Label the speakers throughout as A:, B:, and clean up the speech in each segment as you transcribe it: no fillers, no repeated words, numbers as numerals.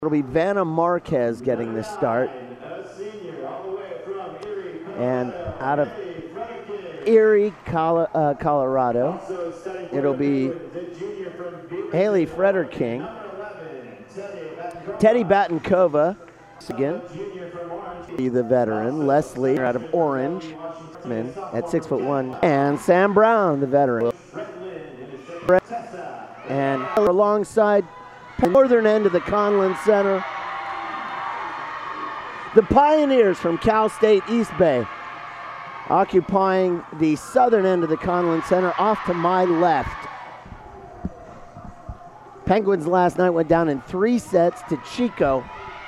A: It'll be Vanna Marquez getting the start. And out of Erie, Colorado, it'll be Haley Frederking. Teddy Batankova, again, the veteran. Leslie out of Orange at 6'1", and Sam Brown, the veteran. And alongside northern end of the Conlin Center, the Pioneers from Cal State East Bay, occupying the southern end of the Conlin Center off to my left. Penguins last night went down in 3 sets to Chico.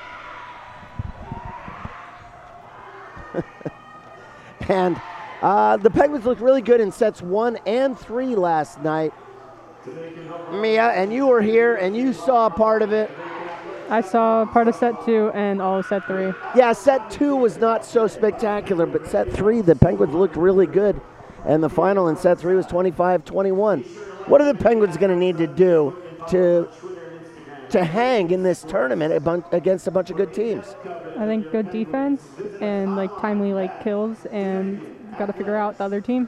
A: And the Penguins looked really good in sets 1 and 3 last night. Mia, and you were here and you saw part of it.
B: I saw part of set 2 and all of set 3.
A: Yeah, set 2 was not so spectacular, but set 3, the Penguins looked really good. And the final in set 3 was 25-21. What are the Penguins going to need to do to hang in this tournament against a bunch of good teams?
B: I think good defense and timely kills, and got to figure out the other team.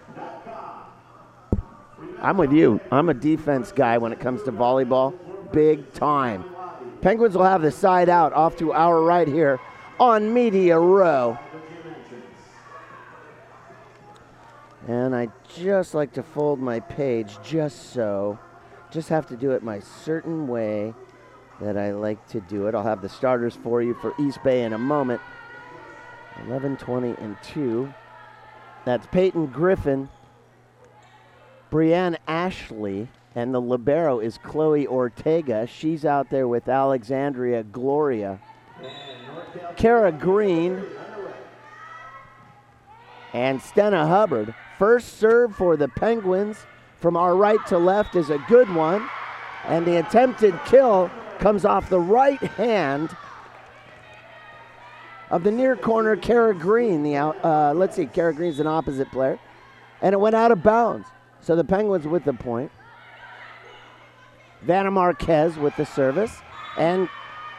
A: I'm with you. I'm a defense guy when it comes to volleyball, big time. Penguins will have the side out off to our right here on Media Row. And I just like to fold my page just have to do it my certain way that I like to do it. I'll have the starters for you for East Bay in a moment. 11, 20, and 2. That's Peyton Griffin, Brianne Ashley, and the libero is Chloe Ortega. She's out there with Alexandria Gloria. Kara Green and Stenna Hubbard. First serve for the Penguins from our right to left is a good one. And the attempted kill comes off the right hand of the near corner, Kara Green. Kara Green's an opposite player. And it went out of bounds. So the Penguins with the point. Vanna Marquez with the service. And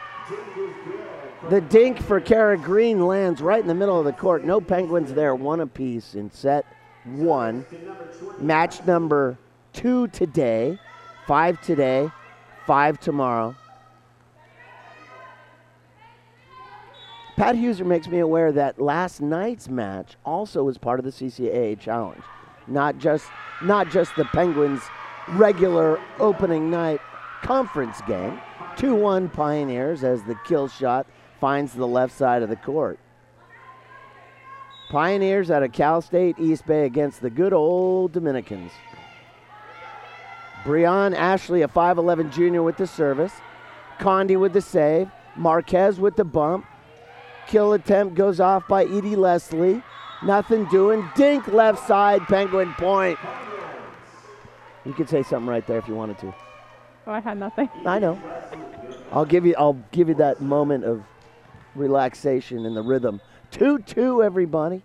A: the dink for Kara Green lands right in the middle of the court. No Penguins there, 1 apiece in set 1. Match number 2 today, 5 today, 5 tomorrow. Pat Huser makes me aware that last night's match also was part of the CCAA Challenge. Not just the Penguins' regular opening night conference game. 2-1 Pioneers as the kill shot finds the left side of the court. Pioneers out of Cal State East Bay against the good old Dominicans. Brianne Ashley, a 5'11 junior with the service. Condi with the save. Marquez with the bump. Kill attempt goes off by Edie Leslie. Nothing doing. Dink left side, Penguin point. You could say something right there if you wanted to.
B: Oh, I had nothing.
A: I know. I'll give you that moment of relaxation in the rhythm. 2-2, everybody.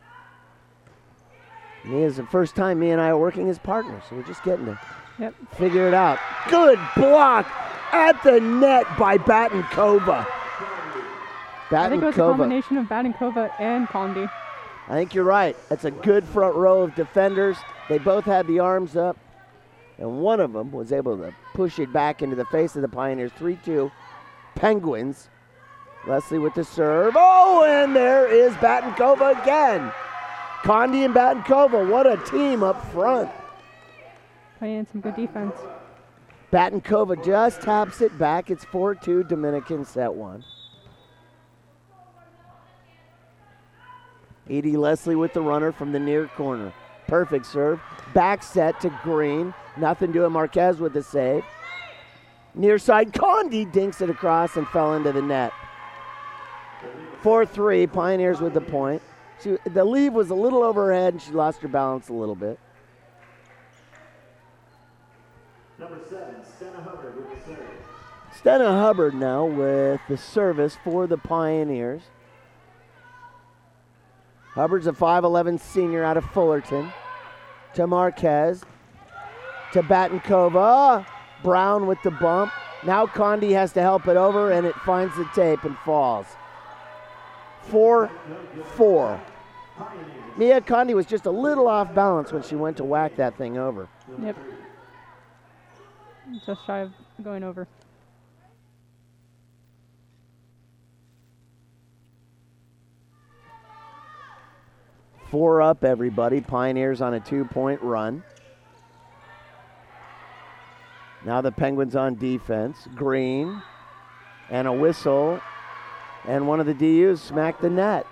A: It's the first time me and I are working as partners, so we're just getting to figure it out. Good block at the net by Batankova.
B: I think it was a combination of Batankova and Condi.
A: I think you're right. That's a good front row of defenders. They both had the arms up, and one of them was able to push it back into the face of the Pioneers. 3-2 Penguins. Leslie with the serve. Oh, and there is Batankova again. Condi and Batankova, what a team up front.
B: Playing some good defense.
A: Batankova just taps it back. It's 4-2 Dominican set 1. Edie Leslie with the runner from the near corner. Perfect serve. Back set to Green. Nothing doing. Marquez with the save. Near side, Condi dinks it across and fell into the net. 4-3, Pioneers with the point. The lead was a little overhead, and she lost her balance a little bit.
C: Number 7, Stenna Hubbard with the service.
A: Stenna Hubbard now with the service for the Pioneers. Hubbard's a 5'11 senior out of Fullerton. To Marquez. To Batankova. Brown with the bump. Now Condi has to help it over, and it finds the tape and falls. 4-4. Mia Condi was just a little off balance when she went to whack that thing over.
B: Yep. Just shy of going over.
A: Four up, everybody. Pioneers on a 2-point run. Now the Penguins on defense. Green and a whistle, and one of the DUs smacked the net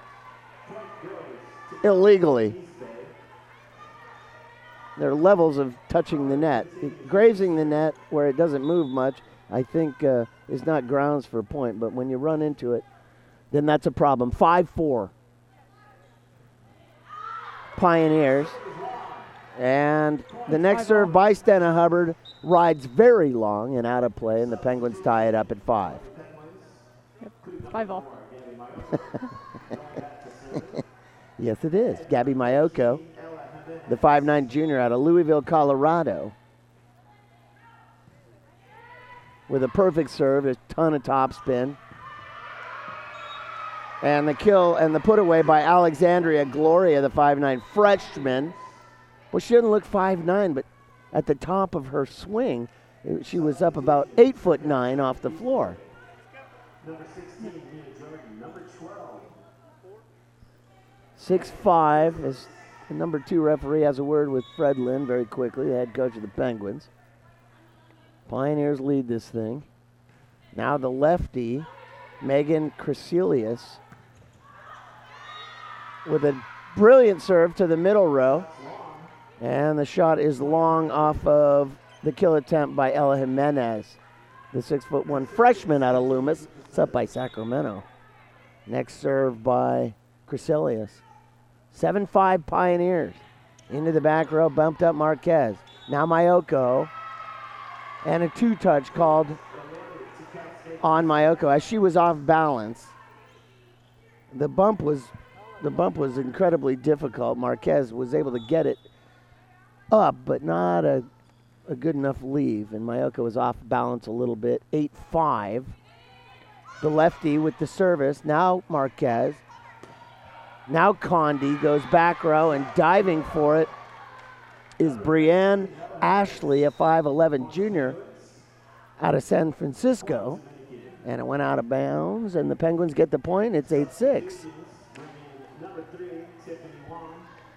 A: illegally. There are levels of touching the net. Grazing the net where it doesn't move much, I think, is not grounds for a point, but when you run into it, then that's a problem. 5-4. Pioneers. And the next serve by Stena Hubbard rides very long and out of play, and the Penguins tie it up at 5.
B: Yep. 5-all.
A: Yes, it is. Gabby Mayoko, the 5'9" junior out of Louisville, Colorado, with a perfect serve, a ton of topspin. And the kill and the put away by Alexandria Gloria, the 5'9" freshman. Well, she didn't look 5'9", but at the top of her swing, she was up about 8'9" off the floor.
C: Number 16, Mia Jordan. Number 12.
A: 6'5", as the number 2 referee has a word with Fred Lynn very quickly, the head coach of the Penguins. Pioneers lead this thing. Now the lefty, Megan Crecelius, with a brilliant serve to the middle row. And the shot is long off of the kill attempt by Ella Jimenez, the 6'1" freshman out of Loomis. It's up by Sacramento. Next serve by Crecelius. 7-5 Pioneers. Into the back row, bumped up Marquez. Now Mayoko. And a 2-touch called on Mayoko as she was off balance. The bump was incredibly difficult. Marquez was able to get it up, but not a good enough leave, and Mayoko was off balance a little bit. 8-5. The lefty with the service. Now Marquez. Now Condi goes back row, and diving for it is Brianne Ashley, a 5'11" junior out of San Francisco, and it went out of bounds, and the Penguins get the point. It's 8-6.
C: Number 3, Tiffany Wong.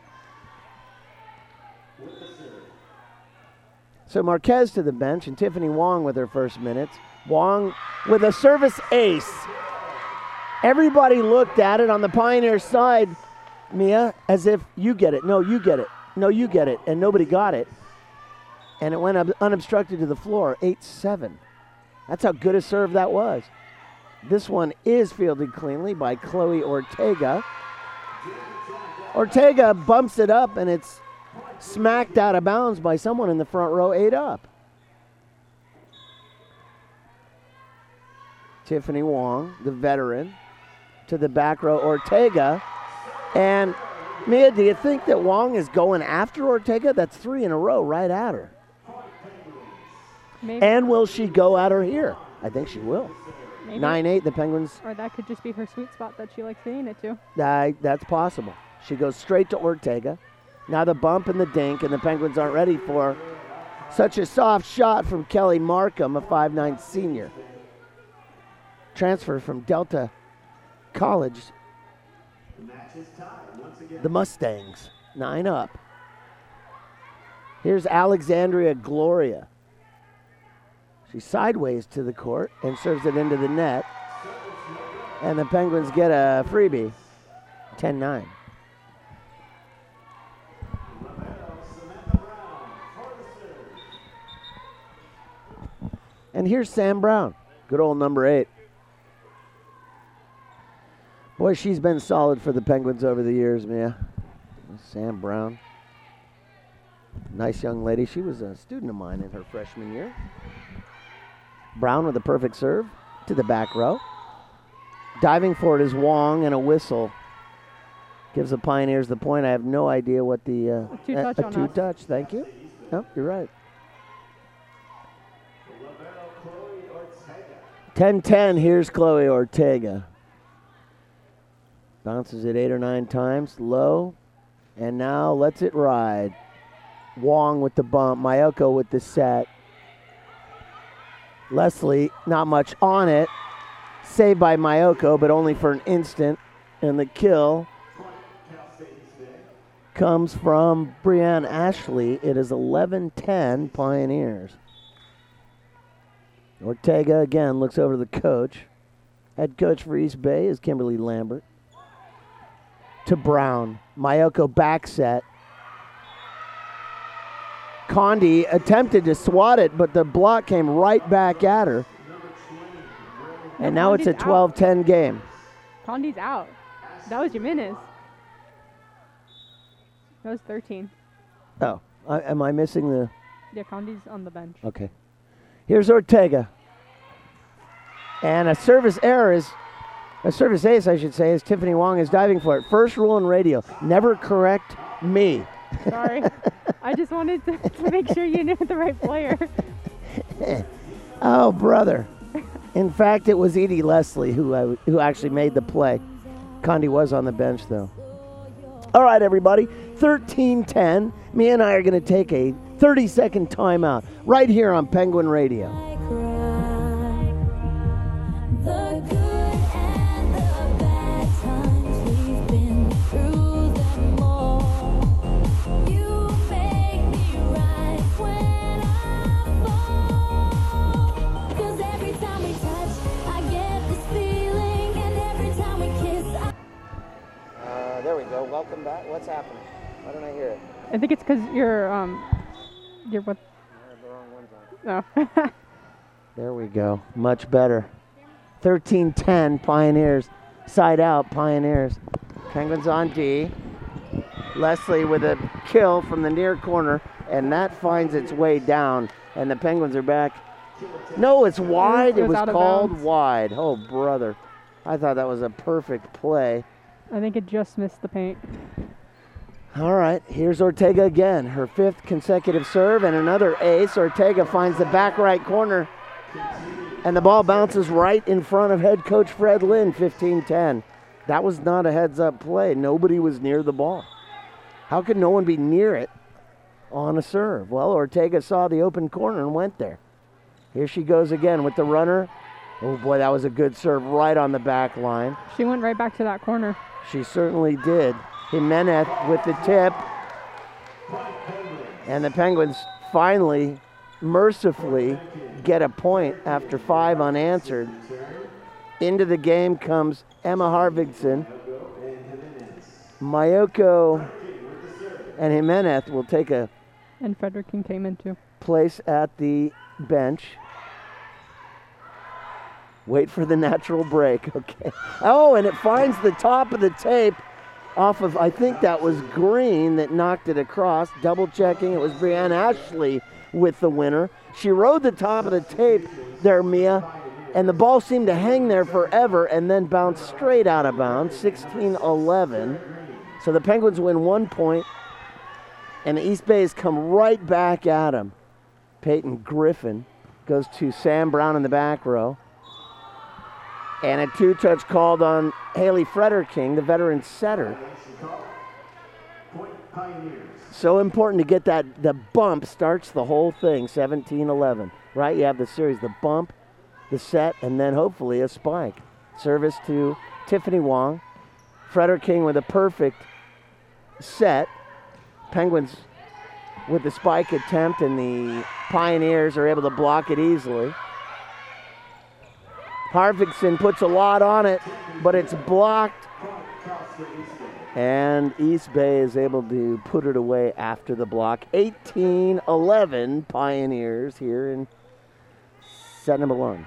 C: With the serve.
A: So Marquez to the bench, and Tiffany Wong with her first minutes. Wong with a service ace. Everybody looked at it on the Pioneer side, Mia, as if you get it. No, you get it. No, you get it. And nobody got it. And it went unobstructed to the floor, 8-7. That's how good a serve that was. This one is fielded cleanly by Chloe Ortega. Ortega bumps it up, and it's smacked out of bounds by someone in the front row, 8 up. Tiffany Wong, the veteran, to the back row, Ortega. And Mia, do you think that Wong is going after Ortega? That's 3 in a row right at her.
B: Maybe.
A: And will she go at her here? I think she will.
B: Maybe.
A: 9-8, the Penguins.
B: Or that could just be her sweet spot that she likes hitting it to.
A: That's possible. She goes straight to Ortega. Now the bump and the dink, and the Penguins aren't ready for such a soft shot from Kelly Markham, a 5'9" senior. Transfer from Delta College.
C: The match is tied once again.
A: The Mustangs, 9 up. Here's Alexandria Gloria. She's sideways to the court and serves it into the net. And the Penguins get a freebie, 10-9. And here's Sam Brown, good old number 8. Boy, she's been solid for the Penguins over the years, Mia. Sam Brown. Nice young lady. She was a student of mine in her freshman year. Brown with a perfect serve to the back row. Diving for it is Wong, and a whistle gives the Pioneers the point. I have no idea what the...
B: A two-touch on us.
A: two-touch, thank you. No, you're right.
C: Libero Chloe
A: 10-10, here's Chloe Ortega. Bounces it 8 or 9 times, low, and now lets it ride. Wong with the bump, Mayoko with the set. Leslie, not much on it. Saved by Mayoko, but only for an instant. And the kill comes from Brianne Ashley. It is 11-10 Pioneers. Ortega again looks over to the coach. Head coach for East Bay is Kimberly Lambert. To Brown. Mayoko back set. Condi attempted to swat it, but the block came right back at her. And now it's a 12-10 game.
B: Condi's out. That was Jimenez. That was 13.
A: Oh, am I missing the...
B: Yeah, Condi's on the bench.
A: Okay. Here's Ortega. And a service error is... A service ace, I should say, as Tiffany Wong is diving for it. First rule in radio, never correct me.
B: Sorry. I just wanted to make sure you knew the right player.
A: Oh, brother. In fact, it was Edie Leslie who actually made the play. Condi was on the bench, though. All right, everybody. 13-10. Me and I are going to take a 30-second timeout right here on Penguin Radio. There we go. Welcome back. What's happening? Why don't I hear it?
B: I think it's because you're what?
A: I have the wrong ones on.
B: No.
A: There we go. Much better. 13-10 Pioneers. Side out Pioneers. Penguins on D. Leslie with a kill from the near corner, and that finds its way down, and the Penguins are back. No, it's wide. It was called wide. Oh, brother. I thought that was a perfect play.
B: I think it just missed the paint.
A: All right, here's Ortega again. Her 5th consecutive serve and another ace. Ortega finds the back right corner, and the ball bounces right in front of head coach Fred Lynn, 15-10. That was not a heads-up play. Nobody was near the ball. How could no one be near it on a serve? Well, Ortega saw the open corner and went there. Here she goes again with the runner. Oh, boy, that was a good serve right on the back line.
B: She went right back to that corner.
A: She certainly did. Jimenez with the tip. And the Penguins finally, mercifully, get a point after 5 unanswered. Into the game comes Emma Harvigsson. Mayoko and Jimenez will take a...
B: And Fredericking came in too.
A: ...place at the bench. Wait for the natural break, okay. Oh, and it finds the top of the tape off of, I think that was Green that knocked it across. Double checking, it was Brianne Ashley with the winner. She rode the top of the tape there, Mia, and the ball seemed to hang there forever and then bounce straight out of bounds, 16-11. So the Penguins win 1 point, and the East Bays come right back at them. Peyton Griffin goes to Sam Brown in the back row. And a 2-touch called on Haley Fredericking, the veteran setter. So important to get that. The bump starts the whole thing, 17-11. Right? You have the series, the bump, the set, and then hopefully a spike. Service to Tiffany Wong. Fredericking with a perfect set. Penguins with the spike attempt, and the Pioneers are able to block it easily. Harvigsson puts a lot on it, but it's blocked. And East Bay is able to put it away after the block. 18-11 Pioneers here in set number 1.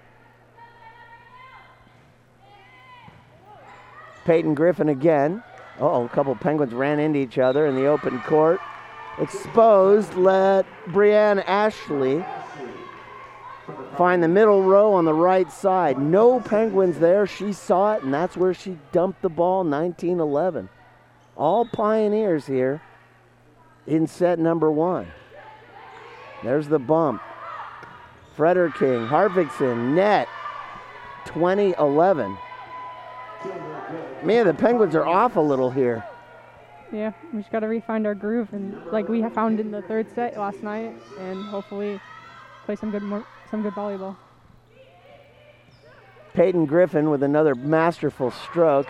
A: Peyton Griffin again. Uh-oh, a couple Penguins ran into each other in the open court. Exposed, let Brianne Ashley find the middle row on the right side. No Penguins there. She saw it, and that's where she dumped the ball, 19-11. All Pioneers here in set number 1. There's the bump. Fredericking, Harvigsson, net. 20-11. Man, the Penguins are off a little here.
B: Yeah, we just got to re-find our groove, and like we have found in the third set last night, and hopefully play some good volleyball.
A: Peyton Griffin with another masterful stroke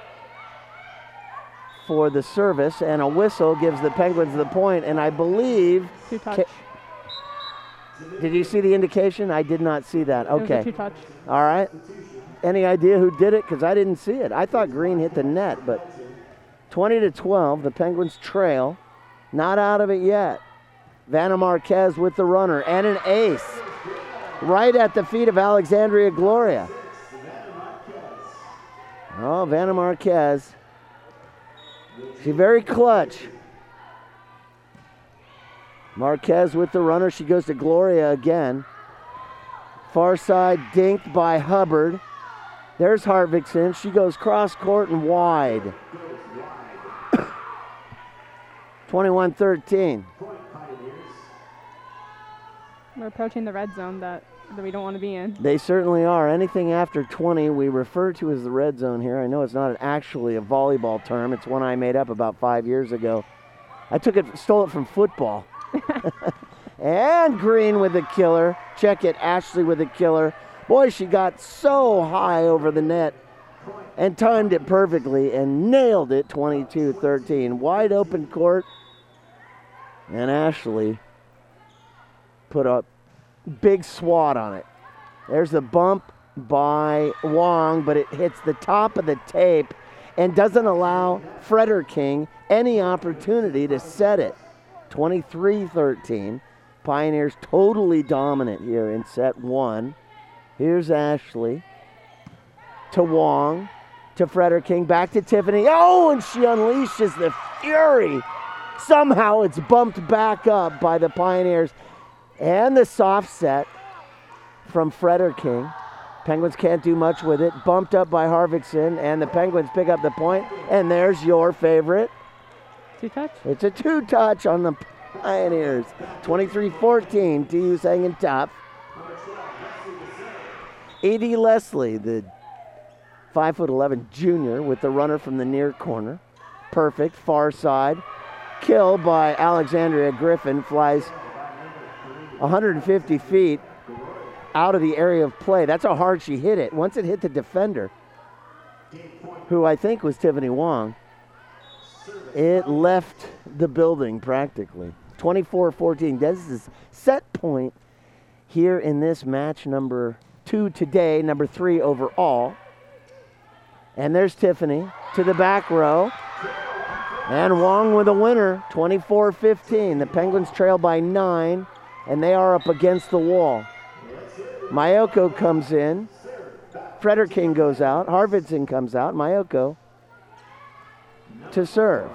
A: for the service, and a whistle gives the Penguins the point, and I believe...
B: Two-touch.
A: Did you see the indication? I did not see that. Okay.
B: It was a two-touch.
A: All right. Any idea who did it? Because I didn't see it. I thought Green hit the net, but 20-12, the Penguins trail. Not out of it yet. Vanna Marquez with the runner and an ace right at the feet of Alexandria Gloria. Oh, Vanna Marquez. She's very clutch. Marquez with the runner. She goes to Gloria again. Far side dinked by Hubbard. There's Harvickson. She goes cross court and wide. 21-13.
B: We're approaching the red zone that we don't want to be in.
A: They certainly are. Anything after 20 we refer to as the red zone here. I know it's not actually a volleyball term. It's one I made up about 5 years ago. I stole it from football. And Green with a killer. Check it, Ashley with a killer. Boy, she got so high over the net and timed it perfectly and nailed it. 22-13. Wide open court. And Ashley put a big swat on it. There's a bump by Wong, but it hits the top of the tape and doesn't allow Frederking any opportunity to set it. 23-13. Pioneers totally dominant here in set one. Here's Ashley to Wong, to Frederking, back to Tiffany. Oh, and she unleashes the fury. Somehow it's bumped back up by the Pioneers. And the soft set from Frederking. Penguins can't do much with it. Bumped up by Harvickson, and the Penguins pick up the point. And there's your favorite.
B: Two-touch?
A: It's a two-touch on the Pioneers. 23-14. TU's hanging tough. A.D. Leslie, the 5'11" junior, with the runner from the near corner. Perfect. Far side. Kill by Alexandria Griffin. Flies 150 feet out of the area of play. That's how hard she hit it. Once it hit the defender, who I think was Tiffany Wong, it left the building practically. 24-14. This is set point here in this match number 2 today, number 3 overall. And there's Tiffany to the back row. And Wong with a winner, 24-15. The Penguins trail by 9, and they are up against the wall. Mayoko comes in. Frederking goes out. Harvickson comes out. Mayoko to serve.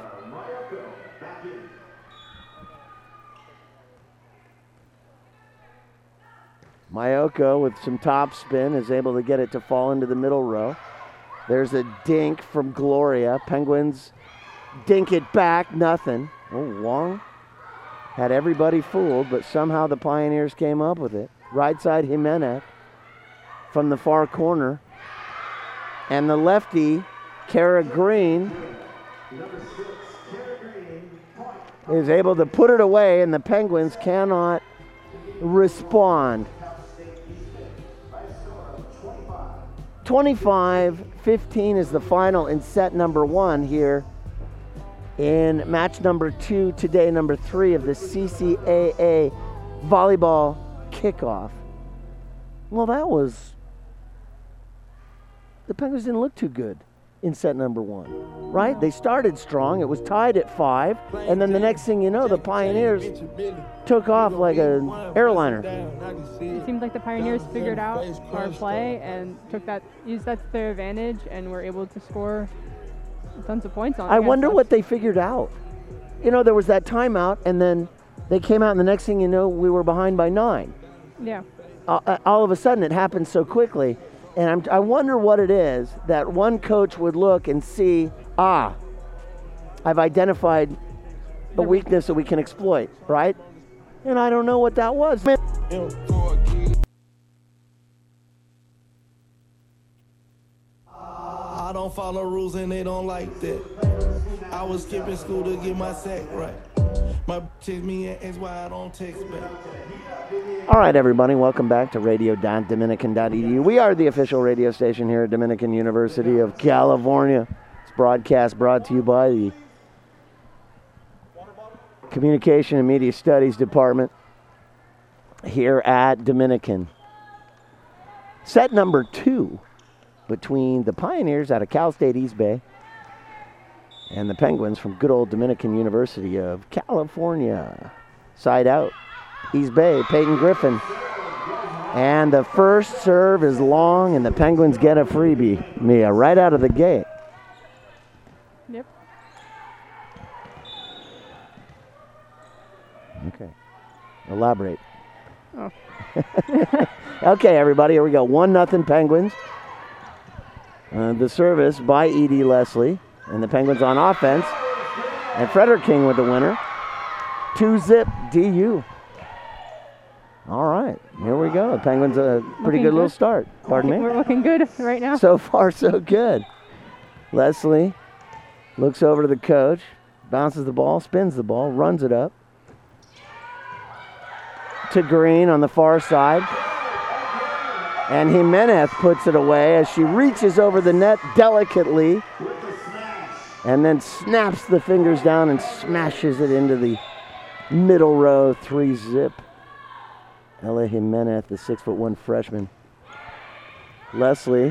A: Mayoko with some top spin is able to get it to fall into the middle row. There's a dink from Gloria. Penguins dink it back, nothing. Oh, Wong had everybody fooled, but somehow the Pioneers came up with it. Right side Jimenez from the far corner. And the lefty, Kara Green, is able to put it away, and the Penguins cannot respond. 25-15 is the final in set number 1 here in match number 2 today, number 3 of the CCAA volleyball kickoff. Well, the Penguins didn't look too good in set number 1, right? They started strong. It was tied at 5, and then the next thing you know, the Pioneers took off like an airliner.
B: It seemed like the Pioneers figured out our play and used that to their advantage, and were able to score tons of points on it.
A: I wonder what they figured out. You know, there was that timeout, and then they came out, and the next thing you know, we were behind by 9.
B: Yeah.
A: All of a sudden, it happened so quickly. And I wonder what it is that one coach would look and see, I've identified a weakness that we can exploit, right? And I don't know what that was. 24-15
D: I don't follow rules and they don't like that. I was skipping school to get my sack right. My text me and ask why I don't text back.
A: All right, everybody, welcome back to radio.dominican.edu. We are the official radio station here at Dominican University of California. It's brought to you by the Communication and Media Studies Department here at Dominican. Set number 2 between the Pioneers out of Cal State East Bay and the Penguins from good old Dominican University of California. Side out, East Bay, Peyton Griffin. And the first serve is long, and the Penguins get a freebie, Mia, right out of the gate.
B: Yep.
A: Okay. Elaborate.
B: Oh.
A: Okay, everybody, here we go. 1-0 Penguins. The service by Edie Leslie. And the Penguins on offense. And Frederick King with the winner. 2-zip DU. All right, here we go. The Penguins a pretty good little start. Pardon me?
B: We're looking good right now.
A: So far, so good. Leslie looks over to the coach, bounces the ball, spins the ball, runs it up to Green on the far side. And Jimenez puts it away as she reaches over the net delicately and then snaps the fingers down and smashes it into the middle row 3-zip. Ella Jimenez, the 6'1" freshman. Leslie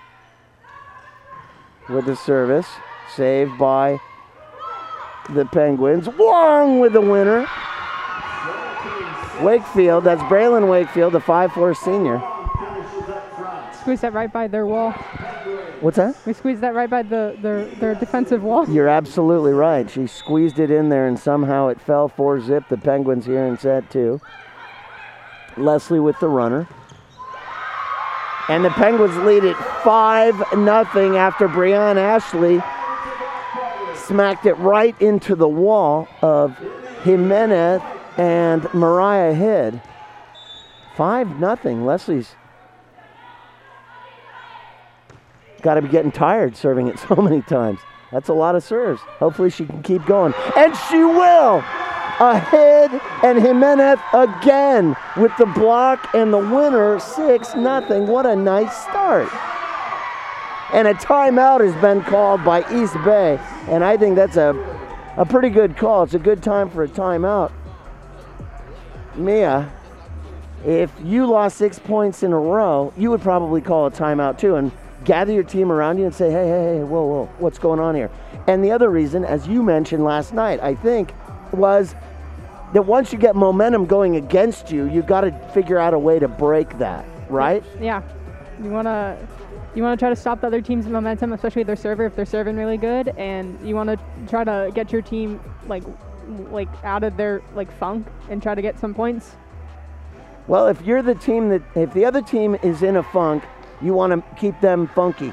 A: with the service, saved by the Penguins. Wong with the winner. Wakefield, that's Braylon Wakefield, the 5'4" senior.
B: Squeeze that right by their wall.
A: What's that?
B: We squeezed that right by their defensive wall.
A: You're absolutely right. She squeezed it in there and somehow it fell 4-zip. The Penguins here in set 2. Leslie with the runner. And the Penguins lead it 5-0 after Breanne Ashley smacked it right into the wall of Jimenez and Mariah Hidd. 5-0. Leslie's got to be getting tired serving it so many times. That's a lot of serves. Hopefully she can keep going. And she will! Ahead and Jimenez again with the block and the winner, 6-0. What a nice start. And a timeout has been called by East Bay, and I think that's a pretty good call. It's a good time for a timeout. Mia, if you lost 6 points in a row, you would probably call a timeout too and gather your team around you and say, hey, whoa, what's going on here? And the other reason, as you mentioned last night, I think, was that once you get momentum going against you, you got to figure out a way to break that, right?
B: Yeah. You want to try to stop the other team's momentum, especially their server if they're serving really good, and you want to try to get your team like out of their funk and try to get some points.
A: Well, if you're the team if the other team is in a funk, you want to keep them funky.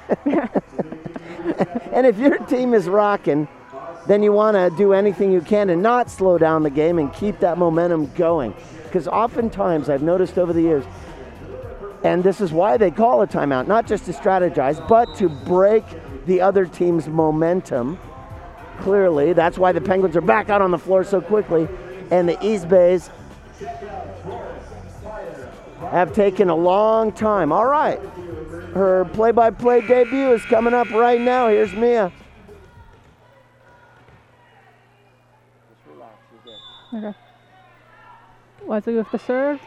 A: And if your team is rocking, then you want to do anything you can to not slow down the game and keep that momentum going. Because oftentimes, I've noticed over the years, and this is why they call a timeout, not just to strategize, but to break the other team's momentum. Clearly, that's why the Penguins are back out on the floor so quickly, and the East Bays have taken a long time. All right, her play-by-play debut is coming up right now. Here's Mia.
B: Okay. Leslie with the serve.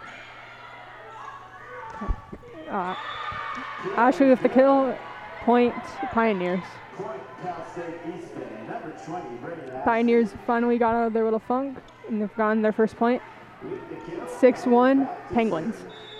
B: Ashley with the kill. Point, Pioneers. Pioneers finally got out of their little funk, and they've gotten their first point. 6-1, Penguins.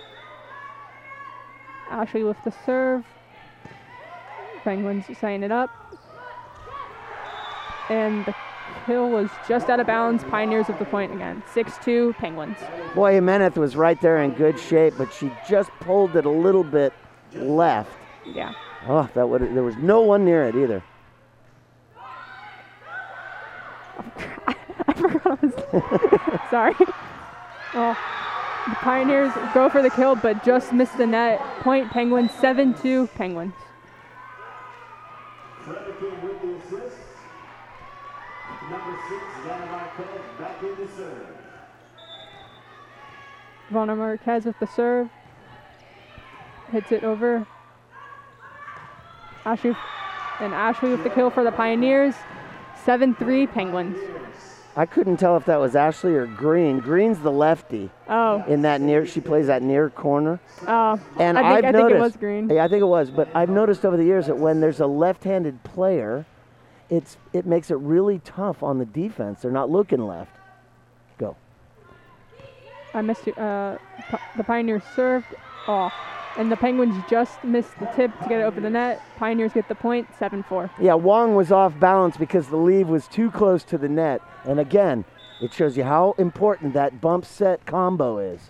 B: Ashley with the serve. Penguins setting it up. And the kill was just out of bounds. Pioneers with the point again. 6-2, Penguins.
A: Boy, Jimenez was right there in good shape, but she just pulled it a little bit left.
B: Yeah.
A: Oh, there was no one near it either.
B: I forgot. Sorry. Well, the Pioneers go for the kill, but just missed the net. Point, Penguins. 7-2, Penguins.
C: Frederick with the assist. Number 6, Vanna Marquez back in the serve.
B: Vanna Marquez with the serve. Hits it over. Ashley with the kill for the Pioneers. 7-3 Penguins.
A: I couldn't tell if that was Ashley or Green. Green's the lefty.
B: Oh.
A: In that she plays that near corner.
B: Oh.
A: And
B: I
A: think
B: it was Green.
A: Yeah, I think it was. But I've noticed over the years that when there's a left-handed player, it makes it really tough on the defense. They're not looking left. Go.
B: I missed you. The Pioneers served off. And the Penguins just missed the tip to get it over the net. Pioneers get the point, 7-4.
A: Yeah, Wong was off balance because the lead was too close to the net. And again, it shows you how important that bump set combo is.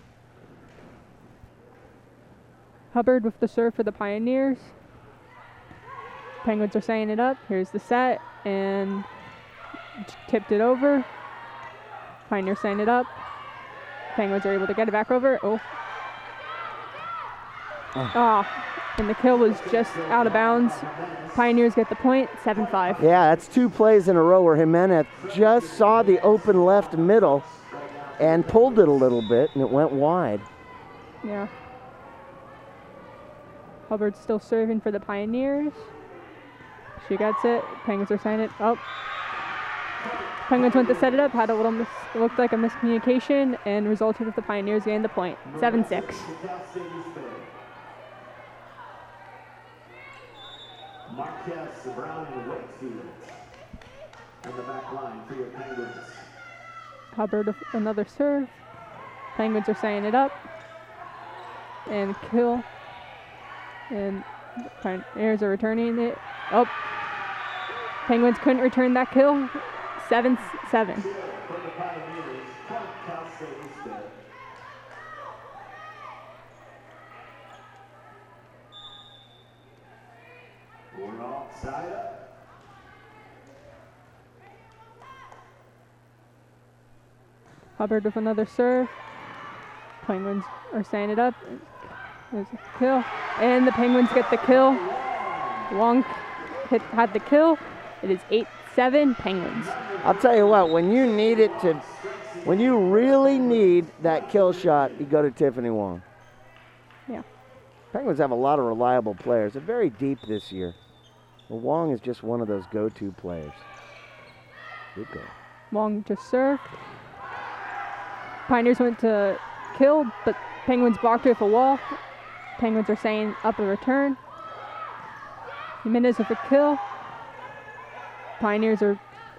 B: Hubbard with the serve for the Pioneers. Penguins are setting it up. Here's the set, and tipped it over. Pioneers setting it up. Penguins are able to get it back over. And the kill was just out of bounds. Pioneers get the point, 7-5.
A: Yeah, that's 2 plays in a row where Jimenez just saw the open left middle and pulled it a little bit, and it went wide.
B: Yeah. Hubbard's still serving for the Pioneers. She gets it. Penguins are signing it up. Penguins went to set it up, had a little it looked like a miscommunication, and resulted with the Pioneers getting the point, 7-6.
C: Marquez, Brown, and Wakefield on the back line for your Penguins.
B: Hubbard with another serve. Penguins are setting it up. And kill. And Pioneers are returning it. Oh. Penguins couldn't return that kill. 7-7.
C: For the Pioneers, Cal State instead. We're all side up.
B: Hubbard with another serve. Penguins are setting it up. There's a kill. And the Penguins get the kill. Wong had the kill. It is 8-7 Penguins.
A: I'll tell you what, when you really need that kill shot, you go to Tiffany Wong.
B: Yeah.
A: Penguins have a lot of reliable players. They're very deep this year. Well, Wong is just one of those go-to players. Good goal.
B: Wong just served. Pioneers went to kill, but Penguins blocked it with a wall. Penguins are saying up a return. Jimenez with a kill. Pioneers go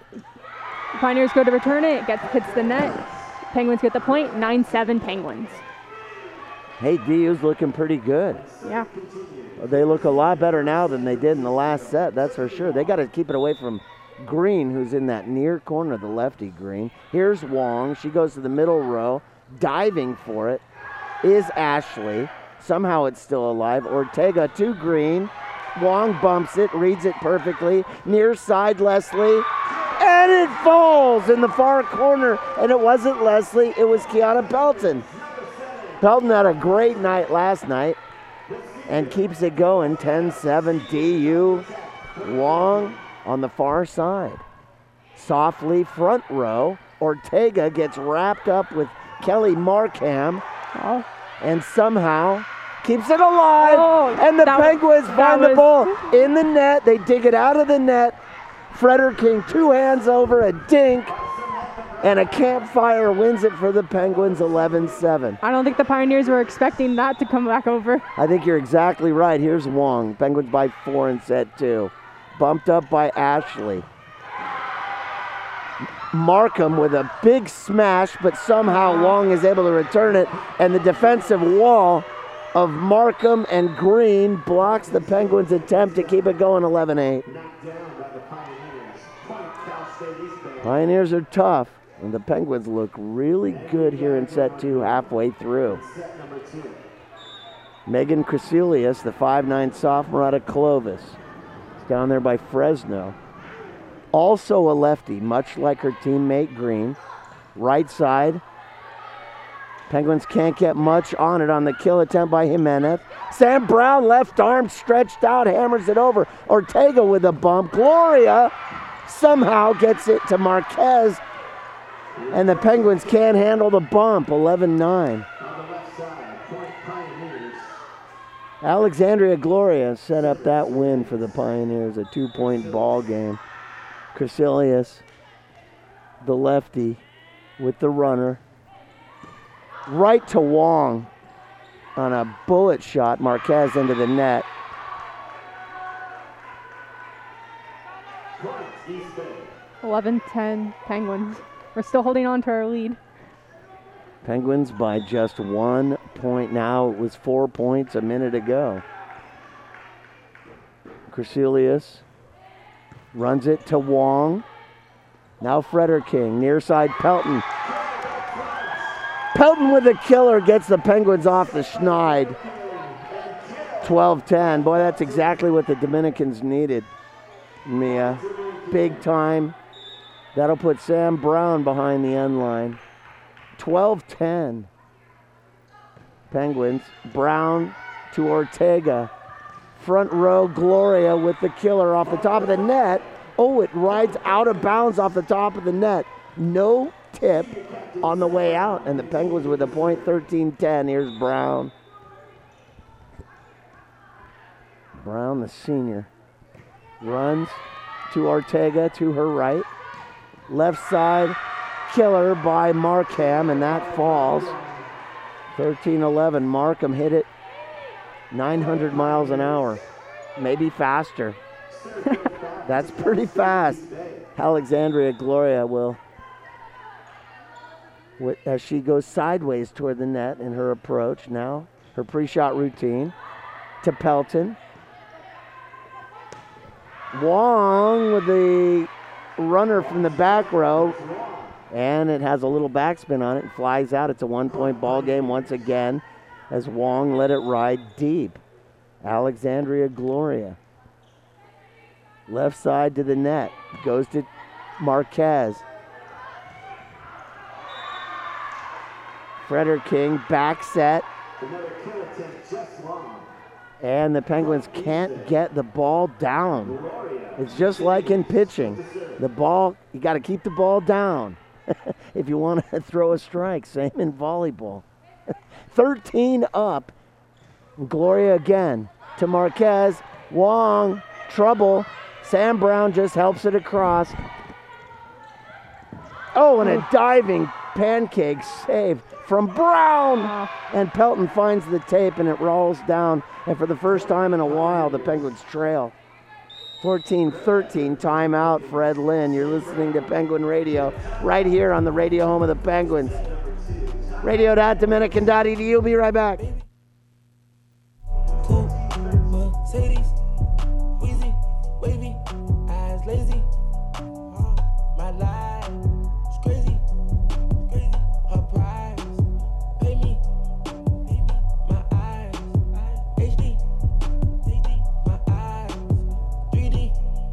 B: to return it. It hits the net. Penguins get the point. 9-7 Penguins.
A: Hey, DU's looking pretty good.
B: Yeah.
A: They look a lot better now than they did in the last set, that's for sure. They got to keep it away from Green, who's in that near corner, the lefty Green. Here's Wong. She goes to the middle row. Diving for it is Ashley. Somehow it's still alive. Ortega to Green. Wong bumps it, reads it perfectly. Near side, Leslie. And it falls in the far corner. And it wasn't Leslie, it was Kiana Pelton. Pelton had a great night last night and keeps it going. 10-7 DU. Wong on the far side. Softly front row. Ortega gets wrapped up with Kelly Markham.
B: Oh.
A: And somehow keeps it alive.
B: Oh,
A: and the Penguins find the ball in the net. They dig it out of the net. Frederick King, 2 hands over, a dink. And a campfire wins it for the Penguins, 11-7.
B: I don't think the Pioneers were expecting that to come back over.
A: I think you're exactly right. Here's Wong. Penguins by 4 in set 2. Bumped up by Ashley. Markham with a big smash, but somehow Wong is able to return it. And the defensive wall of Markham and Green blocks the Penguins' attempt to keep it going, 11-8.
C: Knocked down by the Pioneers. Point Cal State Eastern.
A: Pioneers are tough, and the Penguins look really good here in set 2 halfway through.
C: Set number 2.
A: Megan Cresilius, the 5'9 sophomore out of Clovis. It's down there by Fresno. Also a lefty, much like her teammate Green. Right side. Penguins can't get much on it on the kill attempt by Jimenez. Sam Brown, left arm stretched out, hammers it over. Ortega with a bump. Gloria somehow gets it to Marquez, and the Penguins can't handle the bump. 11-9. Alexandria Gloria set up that win for the Pioneers, a 2-point ball game. Crecilius, the lefty, with the runner. Right to Wong on a bullet shot. Marquez into the net.
C: East Bay.
B: 11-10 Penguins. We're still holding on to our lead.
A: Penguins by just 1 point now. It was 4 points a minute ago. Crecilius runs it to Wong. Now Frederking, near side Pelton. Pelton with a killer gets the Penguins off the schneid. 12-10. Boy, that's exactly what the Dominicans needed. Mia, big time. That'll put Sam Brown behind the end line. 12-10. Penguins. Brown to Ortega. Front row, Gloria with the killer off the top of the net. Oh, it rides out of bounds off the top of the net. No tip on the way out, and the Penguins with a point. 13-10. Here's Brown. Brown, the senior, runs to Ortega to her right. Left side, killer by Markham, and that falls. 13-11. Markham hit it 900 miles an hour, maybe faster. That's pretty fast. Alexandria Gloria will, as she goes sideways toward the net in her approach. Now her pre-shot routine to Pelton. Wong with the runner from the back row, and it has a little backspin on it and flies out. It's a 1-point ball game once again as Wong let it ride deep. Alexandria Gloria. Left side to the net. Goes to Marquez. Frederking back set.
C: Another kill attempt just long.
A: And the Penguins can't get the ball down. It's just like in pitching. The ball, you got to keep the ball down if you want to throw a strike. Same in volleyball. 13 up. Gloria again to Marquez. Wong, trouble. Sam Brown just helps it across. Oh, and a diving pancake save from Brown. And Pelton finds the tape and it rolls down. And for the first time in a while, the Penguins trail. 14-13, timeout, Fred Lynn. You're listening to Penguin Radio right here on the radio home of the Penguins. Radio.dominican.edu. Be right back.
D: Cool, Mercedes, Weezy, wavy, eyes lazy. My life is crazy, crazy. Her price, pay me, my eyes, HD, my eyes, 3D,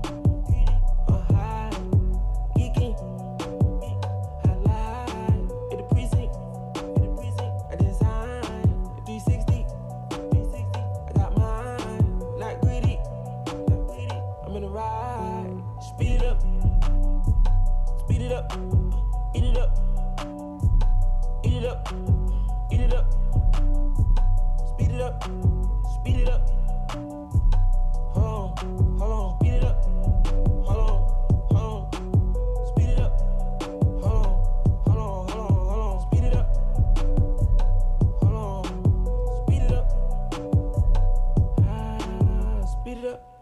D: high, geeking, I lie, in the precinct, I design, 360, I got mine, not greedy, I'm in the ride, speed it up, eat it up, eat it up, eat it up, eat it up, speed it up, speed it up, hold on, speed it up, hold on, speed it up, hold on, speed it up, hold on, speed it up, speed it up.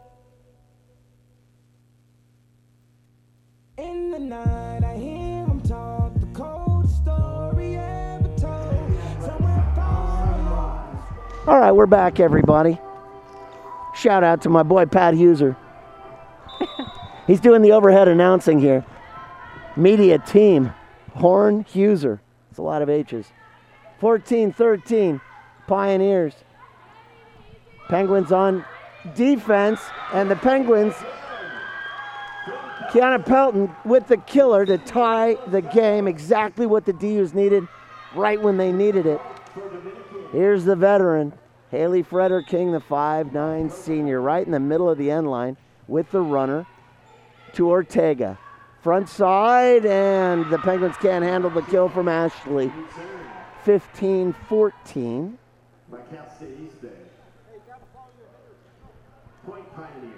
D: In the night, I hear him talk, the coldest story ever told. Somewhere far along.
A: All right, we're back, everybody. Shout out to my boy Pat Huser. He's doing the overhead announcing here. Media team, Horn Huser. It's a lot of H's. 14-13, Pioneers. Penguins on defense, and the Penguins, Kiana Pelton with the killer to tie the game. Exactly what the DUs needed. right when they needed it. Here's the veteran, Haley Freder King, the 5'9" senior, right in the middle of the end line with the runner to Ortega. Front side, and the Penguins can't handle the kill from Ashley. 15-14.
C: By Cal State East Bay. Point Pioneers.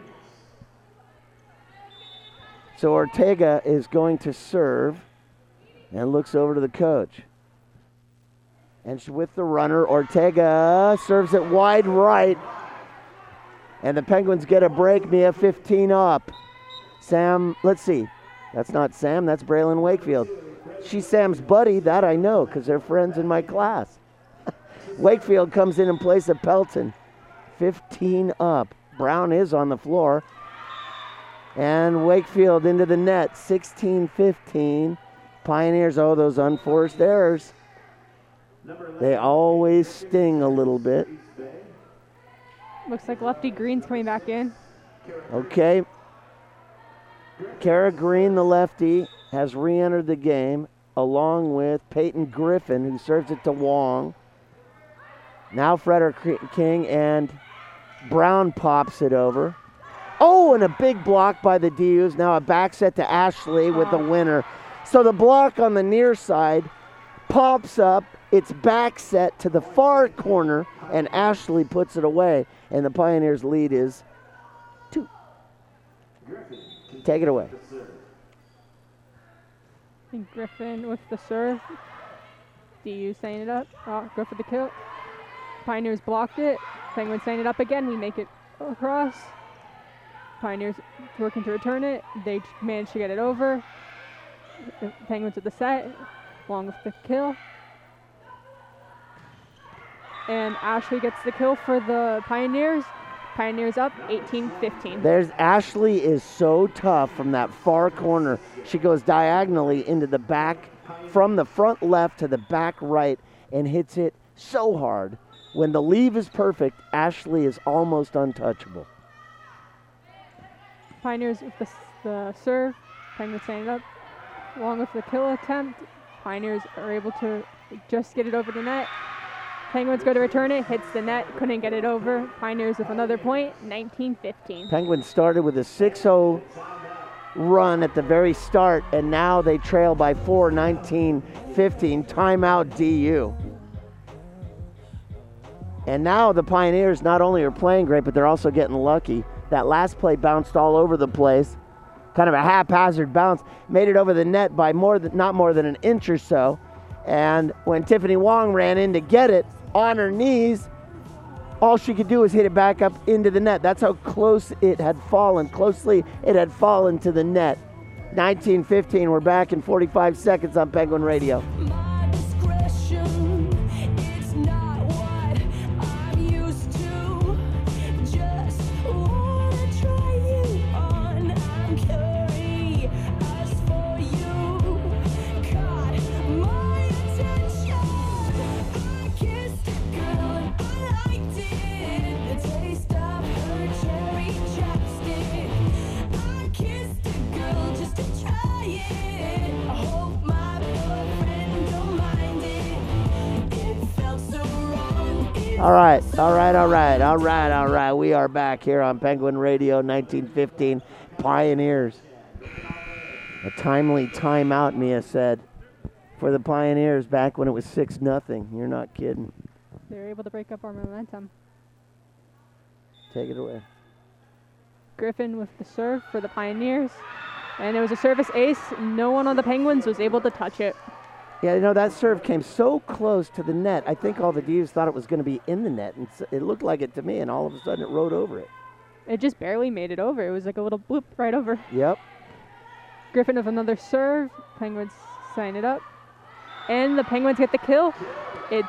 A: So Ortega is going to serve and looks over to the coach. And with the runner, Ortega serves it wide right. And the Penguins get a break, Mia, 15 up. Sam, let's see. That's not Sam, that's Braylon Wakefield. She's Sam's buddy, that I know, because they're friends in my class. Wakefield comes in place of Pelton. 15 up. Brown is on the floor. And Wakefield into the net, 16-15. Pioneers, oh, those unforced errors. They always sting a little bit.
B: Looks like Lefty Green's coming back in.
A: Okay. Kara Green, the lefty, has re-entered the game along with Peyton Griffin, who serves it to Wong. Now Freder King, and Brown pops it over. Oh, and a big block by the DUs. Now a back set to Ashley with the winner. So the block on the near side pops up. It's back set to the far corner, and Ashley puts it away. And the Pioneers' lead is 2. Take it away.
B: And Griffin with the serve. DU setting it up. Go for the kill. Pioneers blocked it. Penguins setting it up again. We make it across. Pioneers working to return it. They managed to get it over. The Penguins with the set. Along with the kill. And Ashley gets the kill for the Pioneers. Pioneers up 18-15.
A: There's Ashley is so tough from that far corner. She goes diagonally into the back, from the front left to the back right, and hits it so hard. When the leave is perfect, Ashley is almost untouchable.
B: Pioneers with the serve. Penguins setting it up. Along with the kill attempt, Pioneers are able to just get it over the net. Penguins go to return it, hits the net, couldn't get it over. Pioneers with another point, 19-15.
A: Penguins started with a 6-0 run at the very start, and now they trail by 4, 19-15. Timeout DU. And now the Pioneers not only are playing great, but they're also getting lucky. That last play bounced all over the place. Kind of a haphazard bounce. Made it over the net by not more than an inch or so. And when Tiffany Wong ran in to get it on her knees, all she could do was hit it back up into the net. That's how closely it had fallen to the net. 19-15, we're back in 45 seconds on Penguin Radio.
E: My discretion, it's not what I'm used to. Just wanna try you on. I'm curious for you. Caught my attention. I kissed a girl and I liked it. The taste of her cherry chapstick. I kissed a girl just to try it. I hope my boyfriend don't mind it. It felt so wrong.
A: All right. We are back here on Penguin Radio, 1915 Pioneers. A timely timeout, Mia said, for the Pioneers back when it was 6-0. You're not kidding.
B: They were able to break up our momentum.
A: Take it away.
B: Griffin with the serve for the Pioneers. And it was a service ace. No one on the Penguins was able to touch it.
A: Yeah, that serve came so close to the net. I think all the D's thought it was going to be in the net, and it looked like it to me, and all of a sudden it rode over it.
B: It just barely made it over. It was like a little bloop right over.
A: Yep.
B: Griffin with another serve. Penguins sign it up. And the Penguins get the kill. It's